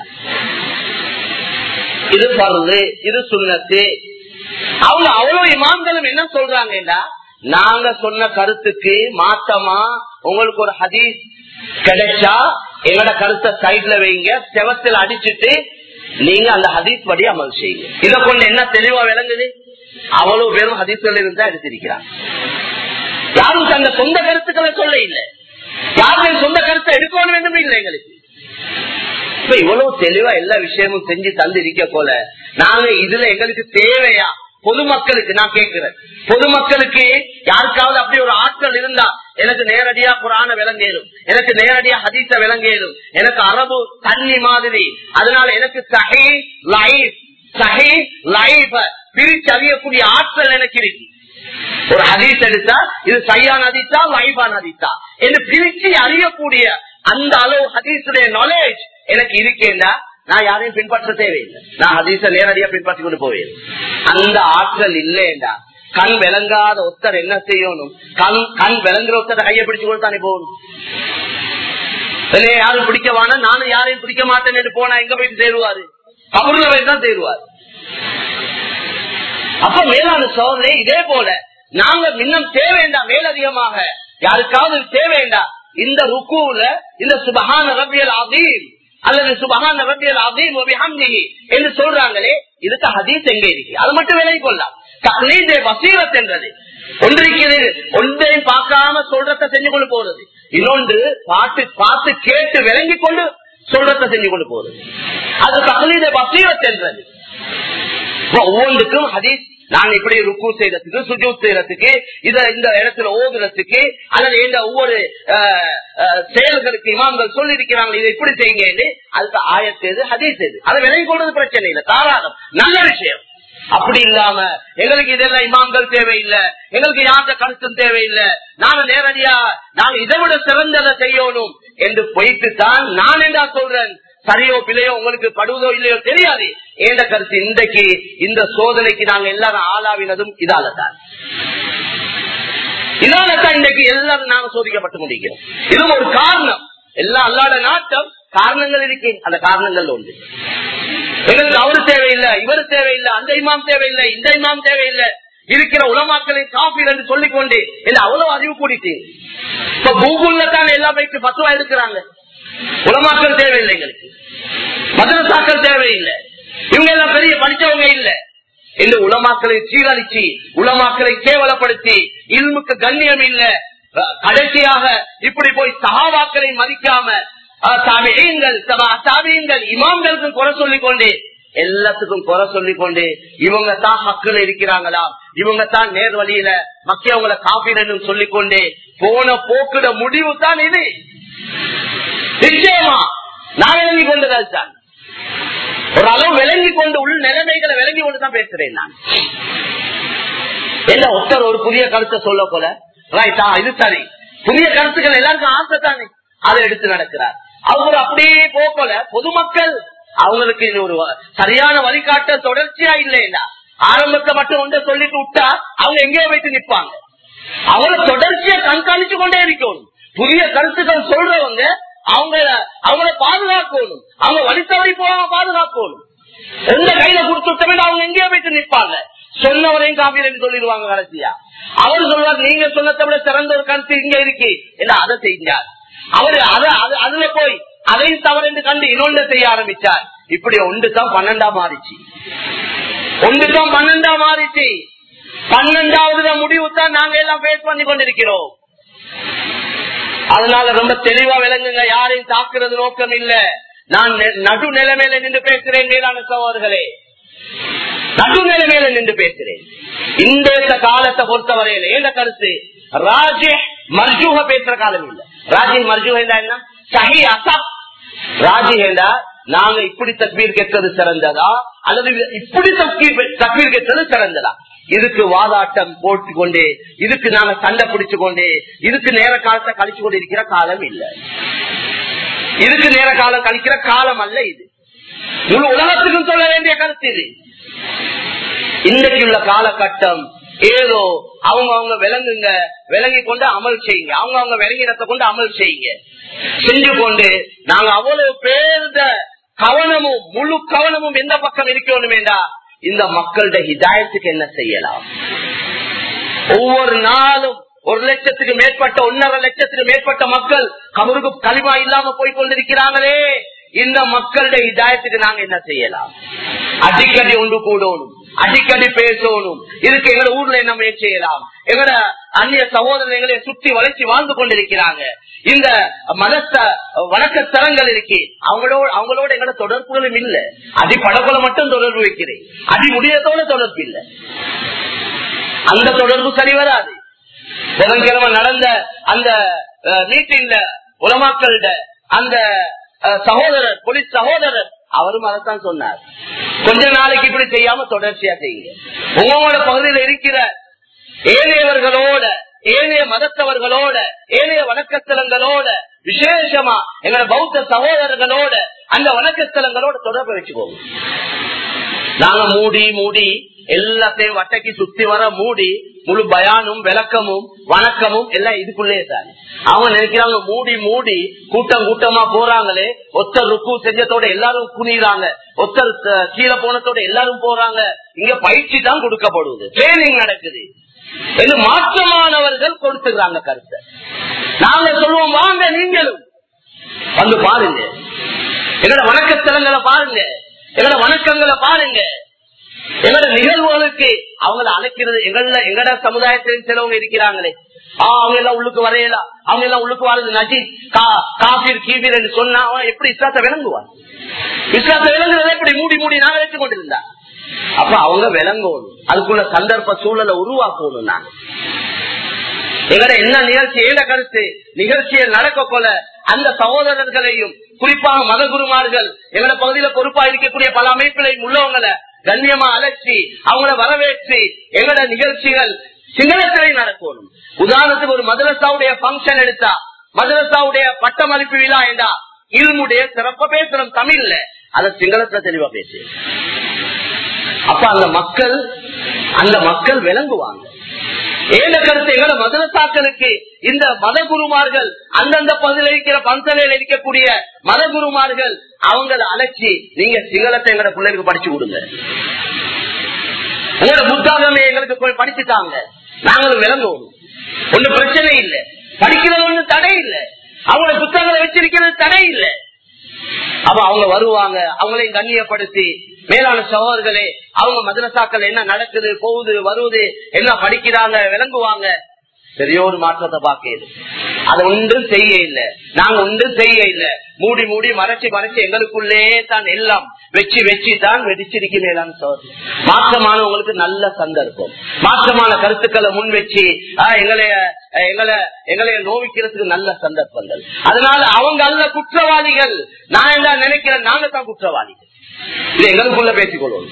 இது பர்து, இது சுன்னத்து. அவங்க அவ்வளவு இமாம்களும் என்ன சொல்றாங்கன்னா, நாங்க சொன்ன கருத்துக்கு மாத்தமா உங்களுக்கு ஒரு ஹதீஸ் கிடைச்சா எங்களோட கருத்தை சைட்ல வைங்க, செவத்தில் அடிச்சுட்டு நீங்க அந்த ஹதீஸ் படி அமல் செய்யுங்க. இதை கொண்டு என்ன தெளிவா விளங்குது? அவ்வளவு பேரும் ஹதீஸ்கள் இருந்தா எடுத்திருக்கிறாங்க. யாரும் தந்த சொந்த கருத்துக்களை சொல்ல இல்லை, யாரும் சொந்த கருத்தை எடுக்கணும் வேண்டும் இல்லை எங்களுக்கு. இப்ப இவ்வளவு தெளிவா எல்லா விஷயமும் செஞ்சு தந்து இருக்க போல நாங்க இதுல எங்களுக்கு தேவையா? பொதுமக்களுக்கு நான் கேட்கிறேன், பொதுமக்களுக்கு யாருக்காவது அப்படி ஒரு ஆட்கள் இருந்தா எனக்கு நேரடியா குரான விளங்கேறும், எனக்கு நேரடியா ஹதீஸ விளங்கேறும், எனக்கு அரபு தண்ணி மாதிரி, அதனால எனக்கு சஹீ லைஃப் பிரிச்சு அறியக்கூடிய ஆட்கள் எனக்கு இருக்கு. ஒரு ஹதீஸ் எடுத்தா இது சையான் ஹதீஸா லைஃபான் ஹதீஸா என்று பிரிச்சு அறியக்கூடிய அந்த அளவு ஹதீஸுடைய நாலேஜ் எனக்கு இருக்கேன்னா நான் யாரையும் பின்பற்ற தேவையில்லை. நான் ஹதீஸ நேரடியா பின்பற்றி கொண்டு போவேன். அந்த ஆட்கள் இல்லைண்டா கண் விளங்காத ஒருத்தர் என்ன செய்யணும்? கண் விளங்குற ஒருத்தர் கையை பிடிச்சு கொண்டு தானே போகணும். யாரும் பிடிக்கவானா நானும் யாரையும் பிடிக்க மாட்டேன் என்று போனா எங்க போயிட்டு சேருவாரு? கபூர்ல போய் தான் சேருவாரு. அப்ப மேலான சோதனை இதே போல நாங்க இன்னும் தேவைண்டா மேலதிகமாக யாருக்காவது தேவைண்டா இந்த ருக்குல இந்த சுபஹான ரப்பியல் அஸீம் அல்லது சுபஹான ரப்பியல் அஸீம் வ பிஹம்திஹி என்று சொல்றாங்களே, இதுக்கு ஹதீஸ் எங்க இருக்கு? அது மட்டும் விலகிக் கொள்ளலாம். தக்லீதே பஸீரத் என்றது ஒன்றிருக்கிறது. ஒன்றையும் பார்க்காம சொல்றத செஞ்சு கொண்டு போறது, இன்னொன்று பார்த்து கேட்டு விளங்கி கொண்டு சொல்றத செஞ்சு கொண்டு போறது, அது தக்லீதே பஸீரத் என்றது. ஒவ்வொன்றுக்கும் ஹதீஸ் நாங்க இப்படி ருக்கு செய்யறதுக்கு சுஜூத் செய்யறதுக்கு இந்த இடத்துல ஓதுறதுக்கு அல்லது இந்த ஒவ்வொரு செயல்களுக்கு இமாம்கள் சொல்லி இருக்கிறாங்க இதை இப்படி செய்யுங்க. அதுக்கு ஆயத்து எது ஹதீஸ் எது அதை விலகி கொள்வது பிரச்சனை இல்லை, தாராளம் நல்ல விஷயம். அப்படி இல்லாம எங்களுக்கு இதெல்லாம் இமாம்கள் தேவையில்லை, எங்களுக்கு யார்கிட்ட கருத்தும் தேவையில்லை, நாங்க நேரடியா நாங்க இதை விட சிறந்ததை செய்யணும் என்று போயிட்டு தான் நான் என்ன சொல்றேன். சரியோ பிள்ளையோ உங்களுக்கு படுவதோ இல்லையோ தெரியாது. ஏண்ட கருத்து இன்றைக்கு இந்த சோதனைக்கு நாங்க எல்லாரும் ஆளாவினதும் இதாலதான் இன்றைக்கு எல்லாரும் நாங்க சோதிக்கப்பட்டு முடிக்கிறோம். இது ஒரு காரணம். எல்லாம் அல்லாத நாட்டம் காரணங்கள் இருக்கு. அந்த காரணங்கள் ஒன்று எங்களுக்கு அவரு தேவையில்லை, இவரு தேவையில்லை, அந்த இமாம் தேவையில்லை, இந்த இமாம் தேவையில்லை, இருக்கிற உலமாக்களை காஃபில் என்று சொல்லிக்கொண்டு அவ்வளவு அறிவு கூடிட்டு இப்ப கூகுள்ல தான் எல்லாம் வைத்து 10 ரூபாய் எடுக்கிறாங்க. உலமாக்கள் தேவையில்லை, எங்களுக்கு மதரசாக்கள் தேவையில்லை, இவங்க எல்லாம் பெரிய படிச்சவங்க இல்லை என்று உலமாக்களை சீரழிச்சு உலமாக்களை கேவலப்படுத்தி இல்முக்கு கண்ணியம் இல்ல. கடைசியாக இப்படி போய் சஹாபாக்களை மதிக்காம இமாம்களுக்கும் குறை சொல்லிக் கொண்டு எல்லாத்துக்கும் குறை சொல்லிக் கொண்டு இவங்க தான் ஹக்குல இருக்கிறாங்களா, இவங்க தான் நேர் வழியில மக்கியவங்களை காப்பீடு சொல்லிக் கொண்டே போன போக்குட முடிவு தான் இது. நிச்சயமா நான் விளங்கி கொண்டுதான் ஒரு அளவு விளங்கி கொண்டு உள்ள நிலைமைகளை விளங்கி கொண்டுதான் பேசுறேன். நான் என்ன ஒருத்தர் ஒரு புதிய கருத்தை சொல்ல போல ரைட்டா இது சரி, புதிய கருத்துக்கள் எல்லாருக்கும் ஆசை தானே, அதை எடுத்து நடக்கிறார். அவங்க அப்படியே போக்கல பொதுமக்கள் அவங்களுக்கு இது ஒரு சரியான வழிகாட்ட தொடர்ச்சியா இல்லையா, ஆரம்பத்தை மட்டும் ஒன்றை சொல்லிட்டு விட்டா அவங்க எங்கேயோ வைத்து நிற்பாங்க. அவங்கள தொடர்ச்சியா கண்காணிச்சு கொண்டே இருக்கணும். புதிய கருத்துக்கள் சொல்றவங்க அவங்கள பாதுகாக்கணும், அவங்க வழித்தவறி போகாம பாதுகாக்கணும். எந்த கையில கொடுத்துட்டா அவங்க எங்கேயோ போயிட்டு நிற்பாங்க. சொன்னவரையும் காப்பீடு சொல்லிடுவாங்க. கடைசியா அவர் சொல்றாரு நீங்க சொன்னதை விட சிறந்த ஒரு கருத்து இங்க இருக்கு இல்ல, அதை செஞ்சார். அவரு அதுல போய் அதையும் தவறு என்று கண்டு இன்னொன்று செய்ய ஆரம்பிச்சார். இப்படி ஒன்று தான் 12 மாறிச்சு, 12வது முடிவு தான் நாங்க எல்லாம் பேஸ் பண்ணி கொண்டிருக்கிறோம். அதனால ரொம்ப தெளிவா விளங்குங்க, யாரையும் தாக்குறது நோக்கம் இல்ல. நான் நடு நிலைமையில நின்று பேசுறேன் சகோதரர்களே, நடுநிலைமையில நின்று பேசுறேன். இந்த காலத்தை பொறுத்தவரையில ஏந்த கருத்து ராஜே மர்ஜூக பேசுற காலம் இல்ல. ராஜி மர்ஜூ என்ன சஹி அசப் ராஜி என்றா நாங்க இப்படி தக்பீர் கேட்கிறது சிறந்ததா அல்லது இப்படி தக்பீர் கேட்கிறது சிறந்ததா, இதுக்கு வாதாட்டம் போட்டுக்கொண்டே இதுக்கு நாங்க சண்டை பிடிச்சு கொண்டே இதுக்கு நேர காலத்தை கழிச்சு கொண்டு இருக்கிற காலம் இல்ல. இதுக்கு நேர காலம் கழிக்கிற காலம் அல்ல இது. முழு உலகத்துக்கும் சொல்ல வேண்டிய கருத்து இது. இன்றைக்கு உள்ள காலகட்டம் ஏதோ அவங்க விளங்குங்க, விளங்கி கொண்டு அமல் செய்யுங்க, அவங்க விளங்கினத்தை கொண்டு அமல் செய்யுங்க, செஞ்சு கொண்டு நாங்க அவ்வளவு பேருந்த கவனமும் முழு கவனமும் எந்த பக்கம் இருக்கணும் வேண்டா இந்த மக்களுடைய ஹிதாயத்துக்கு என்ன செய்யலாம். ஒவ்வொரு நாளும் 1 லட்சத்துக்கு மேற்பட்ட 1.5 லட்சத்துக்கு மேற்பட்ட மக்கள் கபருக்கு களிமா இல்லாம போய் கொண்டிருக்கிறாங்களே, இந்த மக்களுடைய ஹிதாயத்துக்கு நாங்க என்ன செய்யலாம்? அடிக்கடி ஒன்று கூடணும், அடிக்கடி பேசணும். இதுக்கு எங்க ஊர்ல என்ன முயற்சி செய்யலாம்? எங்கட அந்நிய சகோதரர்களை சுற்றி வளைச்சி வாழ்ந்து கொண்டிருக்கிறாங்க. இந்த மதத்த வணக்கத்தலங்கள் இருக்கு, அவங்களோட எங்கட தொடர்புகளும் இல்ல. அடி படகுல மட்டும் தொடர்பு வைக்கிறேன், அடி முடியத்தோட தொடர்பு இல்ல. அந்த தொடர்பு சரி வராது. புதன்கிழமை நடந்த அந்த மீட்டிங்ல உலமாக்கள அந்த சகோதரர், போலீஸ் சகோதரர், அவரும் அதைத்தான் சொன்னார். கொஞ்ச நாளைக்கு இப்படி செய்யாம தொடர்ச்சியா செய்யுங்க. உங்களோட பகுதியில் இருக்கிற ஏழையவர்களோட, ஏழைய மதத்தவர்களோட, ஏழைய வணக்கத்தலங்களோட, விசேஷமா எங்களோட பௌத்த சகோதரர்களோட அந்த வணக்கத்தலங்களோட தொடர்பு வச்சுக்கோங்க. நாங்க மூடி எல்லாத்தையும் வட்டக்கி சுத்தி வர மூடி முழு பயானும் விளக்கமும் வணக்கமும் எல்லாம் இதுக்குள்ளே தான். அவங்க நினைக்கிறாங்க மூடி கூட்டம் கூட்டமா போறாங்களே, ஒருத்தர் ருக்கு செஞ்சத்தோட எல்லாரும் குனிறாங்க, ஒருத்தர் கீழே போனதோட எல்லாரும் போறாங்க. இங்க பயிற்சி தான் கொடுக்கப்படுது, ட்ரைனிங் நடக்குது என்று மாற்றமானவர்கள் கொடுத்துக்கிறாங்க கருத்தை. நாங்க சொல்லுவோம், வாங்க நீங்களும் வந்து பாருங்க, எங்களோட வணக்கத்தலங்களை பாருங்க, எங்களோட வணக்கங்களை பாருங்க, எங்களோட நிகழ்வுகளுக்கு அவங்களை அழைக்கிறது. எங்கட சமுதாயத்திலும் சிலவங்க இருக்கிறாங்களே, அவங்க எல்லாம் உள்ளுக்கு வரையலாம், அவங்க எல்லாம் உள்ளுக்கு வர்றது நஜீத் காபீர் கீபீர் என்று சொன்னா எப்படி இஸ்லாத்தை விளங்குவார்? இஸ்லாத்தை விளங்குறத எப்படி மூடி நாங்க வச்சு கொண்டிருந்தா? அப்ப அவங்க விளங்கணும், அதுக்குள்ள சந்தர்ப்ப சூழலை உருவாக்கணும். நாங்க எங்கட என்ன நிகழ்ச்சி, ஏத கருத்து நிகழ்ச்சியில் நடக்க கொள்ள அந்த சகோதரர்களையும் குறிப்பாக மதகுருமார்கள் எங்களோட பகுதியில பொறுப்பா இருக்கக்கூடிய பல அமைப்புகளையும் உள்ளவங்களை கண்ணியமா அழைச்சி அவங்கள வரவேற்று எங்களோட நிகழ்ச்சிகள் சிங்களத்திலையும் நடக்கணும். உதாரணத்துக்கு ஒரு மதரசாவுடைய பங்கன் எடுத்தா, மதரசாவுடைய பட்டமளிப்பு விழா என்றா இல்முடைய சிறப்பா பேசணும் தமிழ்ல, அதை சிங்களத்துல தெளிவா பேசு. அப்ப அந்த மக்கள் விளங்குவாங்க. ஏழு கருத்து எங்களோட மதரசாக்களுக்கு இந்த மதகுருமார்கள் அந்தந்த பகுதியில் இருக்கிற பங்கனில் இருக்கக்கூடிய மதகுருமார்கள் அவங்களை அழைச்சி நீங்க சிங்களத்தை எங்களோட பிள்ளைகளுக்கு படிச்சு கொடுங்க, உங்களோட புத்தாகமே எங்களுக்கு படிச்சுட்டாங்க, நாங்களும் விளங்குவோம், ஒன்னும் பிரச்சனை இல்லை, படிக்கிறது ஒன்றும் தடை இல்லை, அவங்களோட புத்தகங்களை வச்சிருக்கிறது தடை இல்லை. அப்ப அவங்க வருவாங்க, அவங்களையும் கண்ணியப்படுத்தி மேலான சகோதரர்களே அவங்க மதரசாக்கள் என்ன நடக்குது போகுது வருவது என்ன படிக்கிறாங்க விளங்குவாங்க. பெரிய ஒரு மாற்றத்தை பார்க்கிறது. அதை ஒன்றும் செய்ய இல்லை, நாங்க ஒன்றும் செய்ய இல்லை, மூடி மறைச்சு எங்களுக்குள்ளே தான் எல்லாம் வச்சு தான் வெடிச்சிருக்க. மேலான சகோதரர் மாற்றமானவங்களுக்கு நல்ல சந்தர்ப்பம், மாற்றமான கருத்துக்களை முன் வச்சு எங்களை நோவிக்கிறதுக்கு நல்ல சந்தர்ப்பங்கள். அதனால அவங்க அல்ல குற்றவாளிகள், நான் என்ன நினைக்கிறேன், நாங்க தான் குற்றவாளிகள். இது எங்களுக்குள்ள பேசிக்கொள்வோம்.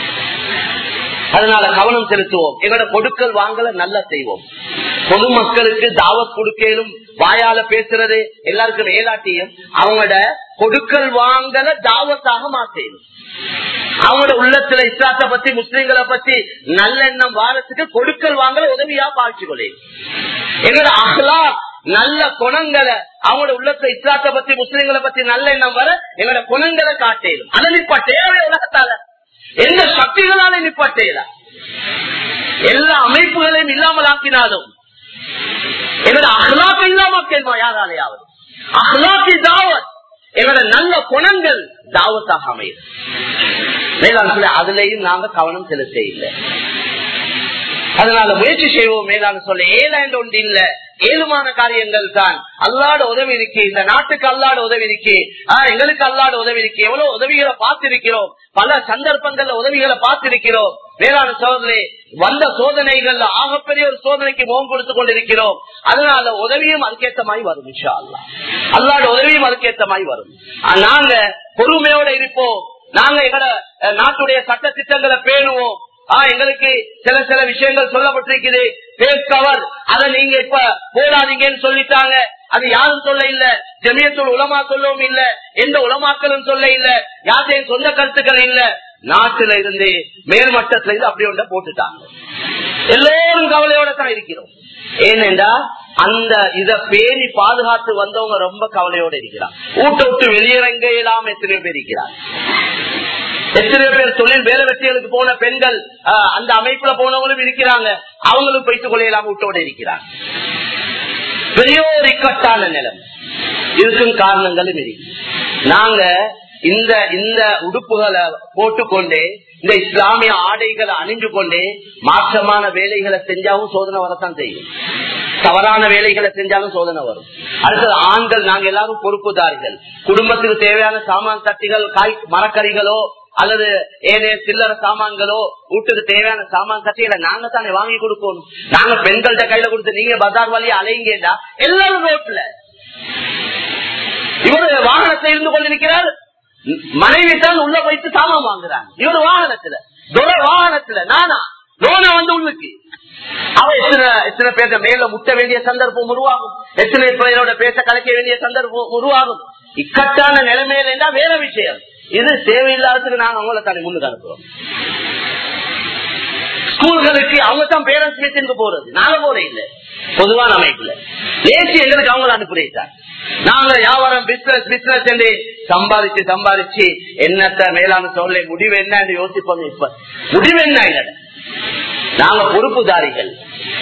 அதனால கவனம் செலுத்துவோம், எங்களோட கொடுக்கல் வாங்கல நல்லா செய்வோம். பொதுமக்களுக்கு தாவத் கொடுக்கலும் வாயால பேசுறது எல்லாருக்கும் ஏலாட்டியும் அவங்களோட கொடுக்கல் வாங்கல தாவத்தாக மாற்றணும். அவங்களோட உள்ளத்துல இஸ்லாத்தை பத்தி முஸ்லிம்களை பத்தி நல்லெண்ணம் வாரத்துக்கு கொடுக்கல் வாங்கல உதவியா பாய்ச்சிக்கொள்ளே. எங்களோட அஹ்லாக் நல்ல குணங்களை அவங்களோட உள்ளத்துல இஸ்லாத்தை பத்தி முஸ்லிம்களை பத்தி நல்லெண்ணம் வர எங்களோட குணங்களை காட்டேலும். அதை நிப்பாட்டேவே உலகத்தால எந்த சக்திகளால நிப்பாட்டேல எல்லா அமைப்புகளையும் இல்லாமல் ஆக்கினாலும் எங்களோட அஹ்லாக்க இல்லாம யாராலையாவது அஹ்லாக்கி தாவத் எங்களோட நல்ல குணங்கள் தாவத்தாக அமையும். மேலான அதுலயும் நாங்க கவனம் செலுத்த இல்லை. அதனால முயற்சி செய்வோம். மேலான சொல்ல ஏழாண்டு ஒன்று இல்ல, ஏழுமான காரியங்கள் தான். அல்லாட உதவி இருக்கு, இந்த நாட்டுக்கு அல்லாட உதவி இருக்கு, எங்களுக்கு அல்லாட உதவி இருக்கு. எவ்வளவு உதவிகளை பார்த்திருக்கிறோம், பல சந்தர்ப்பங்கள்ல உதவிகளை பார்த்திருக்கிறோம். வேளாண் சோதனை வந்த சோதனைகள்ல ஆகப்பெரிய ஒரு சோதனைக்கு முகம் கொடுத்து கொண்டிருக்கிறோம். அதனால உதவியும் அதுக்கேற்ற மாதிரி வரும். இன்ஷா அல்லாஹ் அல்லாட உதவியும் அதுக்கேற்ற மாதிரி வரும். நாங்க பொறுமையோட இருப்போம், நாங்க எங்களோட நாட்டுடைய சட்ட திட்டங்களை பேணுவோம். எங்களுக்கு சில விஷயங்கள் சொல்லப்பட்டிருக்குது, பேஸ் கவர் அதை நீங்க இப்ப போடாதீங்கன்னு சொல்லிட்டாங்க. அது யாரும் சொல்ல இல்ல, ஜமியத்துல் உலமா சொல்லவும் இல்ல, எந்த உலமாக்களும் சொல்ல இல்ல, யாரையும் சொந்த கருத்துக்கள் இல்ல. நாட்டுல இருந்து மேல்மட்டத்துல இருந்து அப்படி ஒன்றை போட்டுட்டாங்க. எல்லோரும் கவலையோட தான் இருக்கிறோம். ஏனென்றா அந்த இத பேரி பாதுகாத்து வந்தவங்க ரொம்ப கவலையோட இருக்கிறார். ஊட்ட விட்டு வெளியிறங்க இல்லாம எத்தனையோ பேர் இருக்கிறார். எத்தனையோ பேர் தொழில் வேலை வெட்டிகளுக்கு போன பெண்கள் அந்த அமைப்புல போனவங்களும் இருக்கிறாங்க. அவங்களும் பைத்துக் கொள்ளையெல்லாம் விட்டோட இருக்கிறாங்க. பெரிய ஒரு இக்கட்டான நிலம். இதுக்கும் காரணங்களும் இருக்கு. நாங்க இந்த இந்த உடுப்புகளை போட்டுக்கொண்டே இந்த இஸ்லாமிய ஆடைகளை அணிஞ்சு கொண்டே மாற்றமான வேலைகளை செஞ்சாலும் சோதனை வரத்தான் செய்யும். தவறான வேலைகளை செஞ்சாலும் சோதனை வரும். அடுத்தது ஆண்கள் நாங்க எல்லாரும் பொறுப்புதாரிகள். குடும்பத்துக்கு தேவையான சாமான் தட்டிகள், மரக்கறிகளோ அல்லது ஏதே சில்லற சாமான்களோ, வீட்டுக்கு தேவையான சாமான் தட்டிகளை நாங்க தானே வாங்கி கொடுக்கணும். நாங்க பெண்கள்கிட்ட கையில கொடுத்து நீங்க பஜார் வழியா அலைங்கடா எல்லாரும் ரோட்ல. இவரு வாகனத்தில் இருந்து கொண்டிருக்கிறார், மனைவி தான் உள்ள போயிட்டு சாமான் வாங்குறாங்க. இவரு வாகனத்துல வாகனத்துல நானா லோனா வந்து உள்ளுக்கு அவ எத்தனை பேர மேல முட்ட வேண்டிய சந்தர்ப்பம் உருவாகும், எத்தனை பேரோட பேச கலைக்க வேண்டிய சந்தர்ப்பம் உருவாகும். இக்கட்டான நிலைமையில இருந்தா வேற விஷயம். இது தேவையில்லாததுக்கு நாங்க அவங்கள தானே முன்னுக்கு அனுப்புறோம். ஸ்கூல்களுக்கு அவங்க தான் பேரண்ட்ஸ் மீட்டிங்கு போறது, நாங்க போற இல்ல. பொதுவான அமைப்புல தேசி எங்களுக்கு அவங்கள அனுப்புறீங்க. நாங்க வியாபாரம் பிசினஸ் என்று சம்பாதிச்சு என்னத்த மேலான சொல்ல முடிவு என்ன யோசிப்போம். இப்ப முடிவு என்ன இல்ல, நாங்க பொறுப்புதாரிகள்.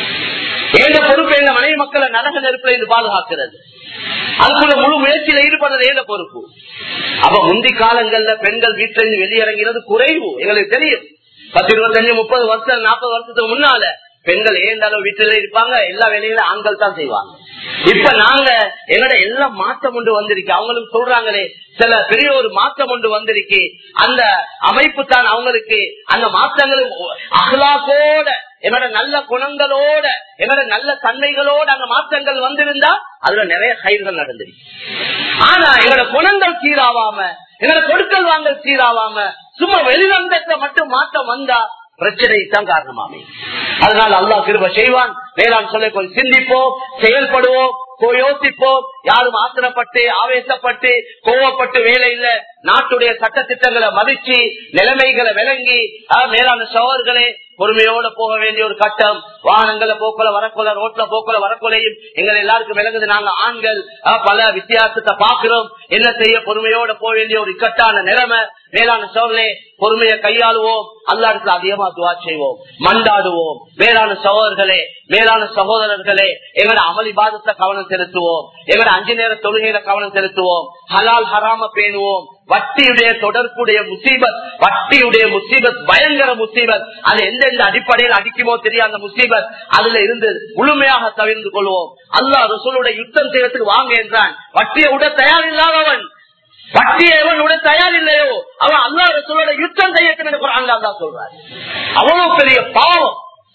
எங்க பொறுப்பு எங்க மனைவி மக்களை நரக நெருப்புல இருந்து பாதுகாக்கிறது, அதுக்குள்ள முழு முயற்சியில ஈடுபடுறது எங்க பொறுப்பு. அப்ப முந்தி காலங்கள்ல பெண்கள் வீட்டுல இருந்து வெளியிறங்கிறது குறைவு. எங்களுக்கு தெரியும் 10, 25, 30 வருஷம் 40 வருஷத்துக்கு முன்னால பெண்கள் ஏந்தாலும் வீட்டில இருப்பாங்க, எல்லா வேலைகளும் ஆண்கள் தான் செய்வாங்க. இப்ப நாங்க எங்கட எல்லாம் மாற்றம் ஒன்று வந்திருக்கு. அவங்களுக்கு சொல்றாங்களே சில பெரிய ஒரு மாற்றம் ஒன்று வந்திருக்கு. அந்த அமைப்பு தான் அவங்களுக்கு அந்த மாற்றங்களும் அகலாக்கோட என்னோட நல்ல குணங்களோட என்னோட நல்ல தன்மைகளோட அந்த மாற்றங்கள் வந்திருந்தா அதுல நிறைய கைகள் நடந்திருக்கு. ஆனா எங்களோட குணங்கள் சீராவாம, எங்களோட கொடுக்கல் வாங்கல் சீராவாம, சும்மா வெளிவந்தத்தை மட்டும் மாற்றம் வந்தா பிரச்சனை தான் காரணமாமே. அதனால அல்லாஹ் கிருபை செய்வான். வேளாண் சொல்ல கொஞ்சம் சிந்திப்போம், செயல்படுவோம், யோசிப்போம். யாரும் ஆத்திரப்பட்டு ஆவேசப்பட்டு கோவப்பட்டு வேலை இல்ல. நாட்டுடைய சட்ட திட்டங்களை மதிச்சு நிலைமைகளை விளங்கி மேலான சகோதரர்களே பொறுமையோட போக வேண்டிய ஒரு கட்டம். வாகனங்களை போக்குல வரக்குள்ள, ரோட்ல போக்குல வரக்குள்ளையும் எங்களை எல்லாருக்கும் விளங்குது. நாங்க ஆண்கள் பல வித்தியாசத்தை பாக்குறோம். என்ன செய்ய பொறுமையோட போக வேண்டிய ஒரு இக்கட்டான நிலைமை. மேலான சகோதரர்களே பொறுமையை கையாளுவோம். அல்லாஹ்வுக்கு அதிகமா துஆ செய்வோம், மண்டாடுவோம். மேலான சகோதரர்களே மேலான சகோதரர்களே எங்களோட அமல் இபாதத்துல கவனம் செலுத்துவோம், எங்களோட 5 நேர தொழுகையில கவனம் செலுத்துவோம், ஹலால் ஹராம பேணுவோம். வட்டியுடைய தொடர்புடைய முசீபத், வட்டியுடைய முசீபத் பயங்கர முசீபத். அது எந்தெந்த அடிப்படையில் அடிக்குமோ தெரியாத முசீபத், அதுல இருந்து முழுமையாக தவிர்த்து கொள்வோம். அல்லாஹ் ரசூலுடைய யுத்தம் செய்யறதுக்கு வாங்க என்றான். வட்டியை விட தயார் இல்லாதவன், வட்டியை எவன் விட தயார் இல்லையோ அவன் அல்லாஹ் ரசூலோட யுத்தம் செய்யணும் அல்லாஹ் சொல்றார். அவ்வளவு பெரிய பாவம்.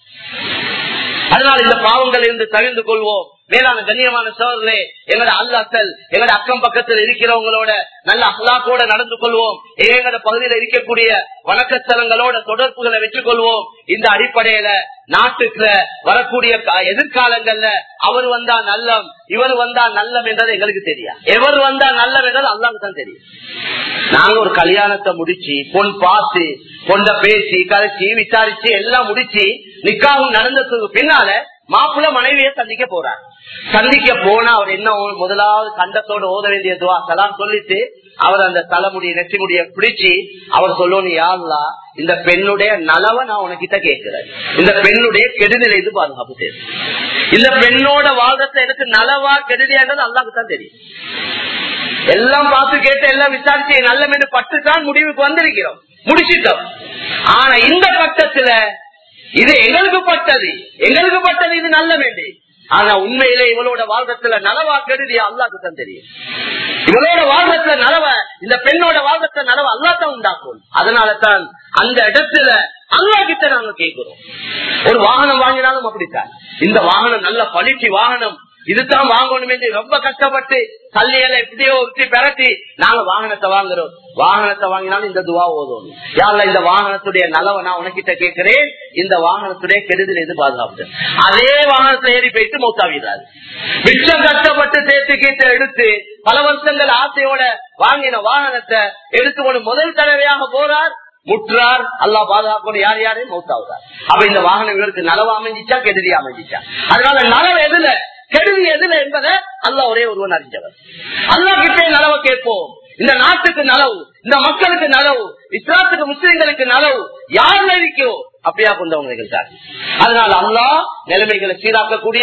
அதனால இந்த பாவங்கள் இருந்து தவிர்த்து கொள்வோம். மேலான கண்ணியமான சோதரே எங்களோட அல்லாஹ்கள் எங்களோட அக்கம் பக்கத்தில் இருக்கிறவங்களோட நல்ல அஹ்லாக்கோட நடந்து கொள்வோம். எங்களோட பகுதியில் இருக்கக்கூடிய வணக்கஸ்தலங்களோட தொடர்புகளை வச்சுக் கொள்வோம். இந்த அடிப்படையில நாட்டுக்கு வரக்கூடிய எதிர்காலங்கள்ல அவர் வந்தா நல்லம், இவர் வந்தா நல்லம் என்றது எங்களுக்கு தெரியும். எவர் வந்தா நல்லம் என்றது அல்லாஹ்வுக்கு தான் தெரியும். நாங்க ஒரு கல்யாணத்தை முடிச்சு பொன் பார்த்து பொண்ட பேசி கழிச்சு விசாரிச்சு எல்லாம் முடிச்சு நிக்காவும் நடந்ததுக்கு பின்னால மாப்பிள்ள மனைவியை சந்திக்க போறார். சந்திக்க போனா அவர் என்ன முதலாவது கண்டத்தோட ஓத வேண்டிய துவா சலாம் சொல்லிட்டு அவர் அந்த தலைமுடிய நெற்றி முடிய பிடிச்சு அவர் சொல்லணும், யா அல்லாஹ் இந்த பெண்ணுடைய நலவை நான் உனக்கிட்ட கேட்கிறேன், இந்த பெண்ணுடைய கெடுதலை இது பாதுகாப்பு செய்யும். இந்த பெண்ணோட வாழ்க்கை எனக்கு நலவா கெடுதியான்றது அல்லாஹ்வுக்கு தான் தெரியும். எல்லாம் பார்த்து கேட்டு எல்லாம் விசாரிச்சு நல்ல மென்று பட்டுதான் முடிவுக்கு வந்திருக்கிறோம், முடிச்சிட்டோம். ஆனா இந்த கட்டத்துல இது எங்களுக்கு பட்டது இது நல்ல வேண்டி. ஆனா உண்மையிலே இவளோட வாழ்க்கத்துல நலவா கெடுதியா அல்லாஹ்வுக்கு தான் தெரியும். இவளோட வாழ்க்கத்துல நலவ, இந்த பெண்ணோட வாழ்க்கத்துல நலவ அல்லாஹ் தான் உண்டாக்கும். அதனால தான் அந்த இடத்துல அல்லாஹ் கிட்ட நாங்க கேட்கிறோம். ஒரு வாகனம் வாங்கினாலும் அப்படித்தான், இந்த வாகனம் நல்ல பளிச்சு வாகனம், இதுதான் வாங்கணும் என்று ரொம்ப கஷ்டப்பட்டு கல்லையில எப்படியோ உருட்டி பெரட்டி நாங்க வாகனத்தை வாங்குறோம். வாகனத்தை வாங்கினாலும் இந்த துவா ஓதும், யாருல இந்த வாகனத்துடைய நலவை நான் உனக்கிட்ட கேட்கிறேன், இந்த வாகனத்துடைய கெடுதல் எது பாதுகாப்பு. அதே வாகனத்துல ஏறி போயிட்டு மௌத்தாவிடுறாரு. மிச்சம் கஷ்டப்பட்டு சேர்த்து கீட்ட எடுத்து பல வருஷங்கள் ஆசையோட வாங்கின வாகனத்தை எடுத்துக்கொண்டு முதல் தடவையாக போறார், முற்றார். அல்லாஹ் பாதுகாக்கணும், யார் யாரையும் மௌத்தாவுறார். அப்ப இந்த வாகனம் இவருக்கு நலவா அமைஞ்சிச்சா கெடுதியா அமைஞ்சிச்சா? அதனால நலவு எதுல கெடுதி எதுல என்பதை அல்லாஹ் ஒரே ஒருவன் அறிஞ்சவர். அல்லாஹ் கிட்டே நலவை கேட்போம். இந்த நாட்டுக்கு நலவு, இந்த மக்களுக்கு நலவு, இஸ்லாத்துக்கு முஸ்லிம்களுக்கு நலவு யார் இருக்கோ அப்படியா கொண்டவங்க. அதனால அல்லாஹ் நிலைமைகளை சீராக்கக்கூடியவன்.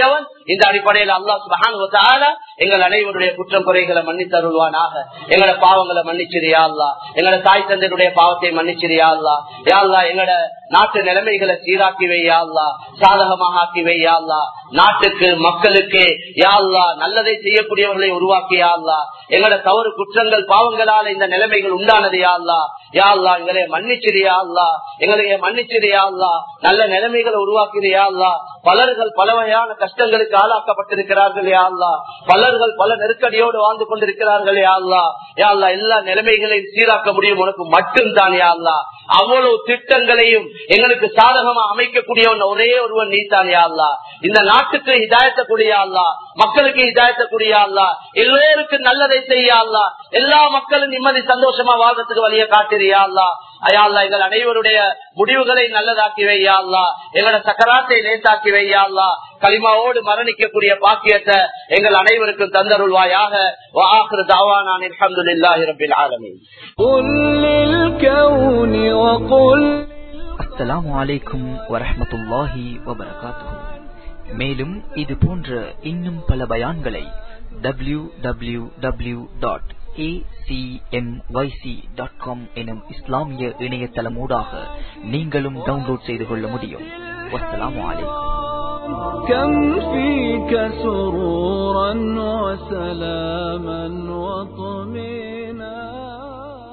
இந்த அடிப்படையில் அல்லாஹ் சுப்ஹானஹு வ தஆலா எங்கள் அனைவருடைய குற்றம் குறைகளை மன்னித்தருள்வானாக. எங்களோட பாவங்களை மன்னிச்சிரியா அல்லாஹ், எங்களோட தாய் தந்தையுடைய பாவத்தை மன்னிச்சிரியா அல்லாஹ். யா அல்லாஹ் எங்களோட நாட்டு நிலைமைகளை சீராக்கி வையா அல்லாஹ், சாதகமாக ஆக்கி வையா அல்லாஹ். நாட்டுக்கு மக்களுக்கு யா அல்லாஹ் நல்லதை செய்யக்கூடியவர்களை உருவாக்கியா அல்லாஹ். எங்களோட தவறு குற்றங்கள் பாவங்களால இந்த நிலைமைகள் உண்டானது யா அல்லாஹ். யா அல்லாஹ் எங்களை மன்னிச்சிரியா அல்லாஹ், எங்களைய மன்னிச்சிரியா அல்லாஹ். நல்ல நிலைமைகளை உருவாக்கிறியா அல்லாஹ். பலர்கள் பல வகையான கஷ்டங்களுக்கு ஆளாக்கப்பட்டிருக்கிறார்கள் யா அல்லாஹ். பலர்கள் பல நெருக்கடியோடு வாழ்ந்து கொண்டிருக்கிறார்கள் யா அல்லாஹ். யா அல்லாஹ் எல்லா நிலைமைகளையும் சீராக்க முடியும் உனக்கு மட்டும்தான் யா அல்லாஹ். அவ்வளவு திட்டங்களையும் எங்களுக்கு சாதகமா அமைக்கக்கூடிய ஒரே ஒருவன் நீதான் யா அல்லாஹ். இந்த நாட்டுக்கு ஹிதாயத்தை கூடிய அல்லாஹ், மக்களுக்கு ஹிதாயத்தை கூடிய அல்லாஹ், எல்லோருக்கும் நல்லதை செய்ய அல்லாஹ். எல்லா மக்களும் நிம்மதி சந்தோஷமா வாழ்றதுக்கு வழியை காட்டிறியா அல்லாஹ். யா அல்லாஹ் எங்கள் அனைவருடைய முடிவுகளை நல்லதாக்கி வையா அல்லாஹ், எங்களோட சக்கராத்தை லேசாக்கி வையா அல்லாஹ். கலிமாவோடு மரணிக்கக்கூடிய பாக்கியத்தை எங்கள் அனைவருக்கும் தந்தருள்வாயாக. வஆகிரு தஅவானா அல்ஹம்துலில்லாஹி ரப்பில் ஆலமீன். அஸ்ஸலாமு அலைக்கும் வரஹ்மத்துல்லாஹி வபரகாத்துஹு. மேலும் இது போன்ற இன்னும் பல பயான்களை www.acmyc.com எனும் இஸ்லாமிய இணையதளமூடாக நீங்களும் டவுன்லோட் செய்து கொள்ள முடியும். வஸ்ஸலாமு அலைக்கும். كم فيك سرورا وسلاما وطمئنا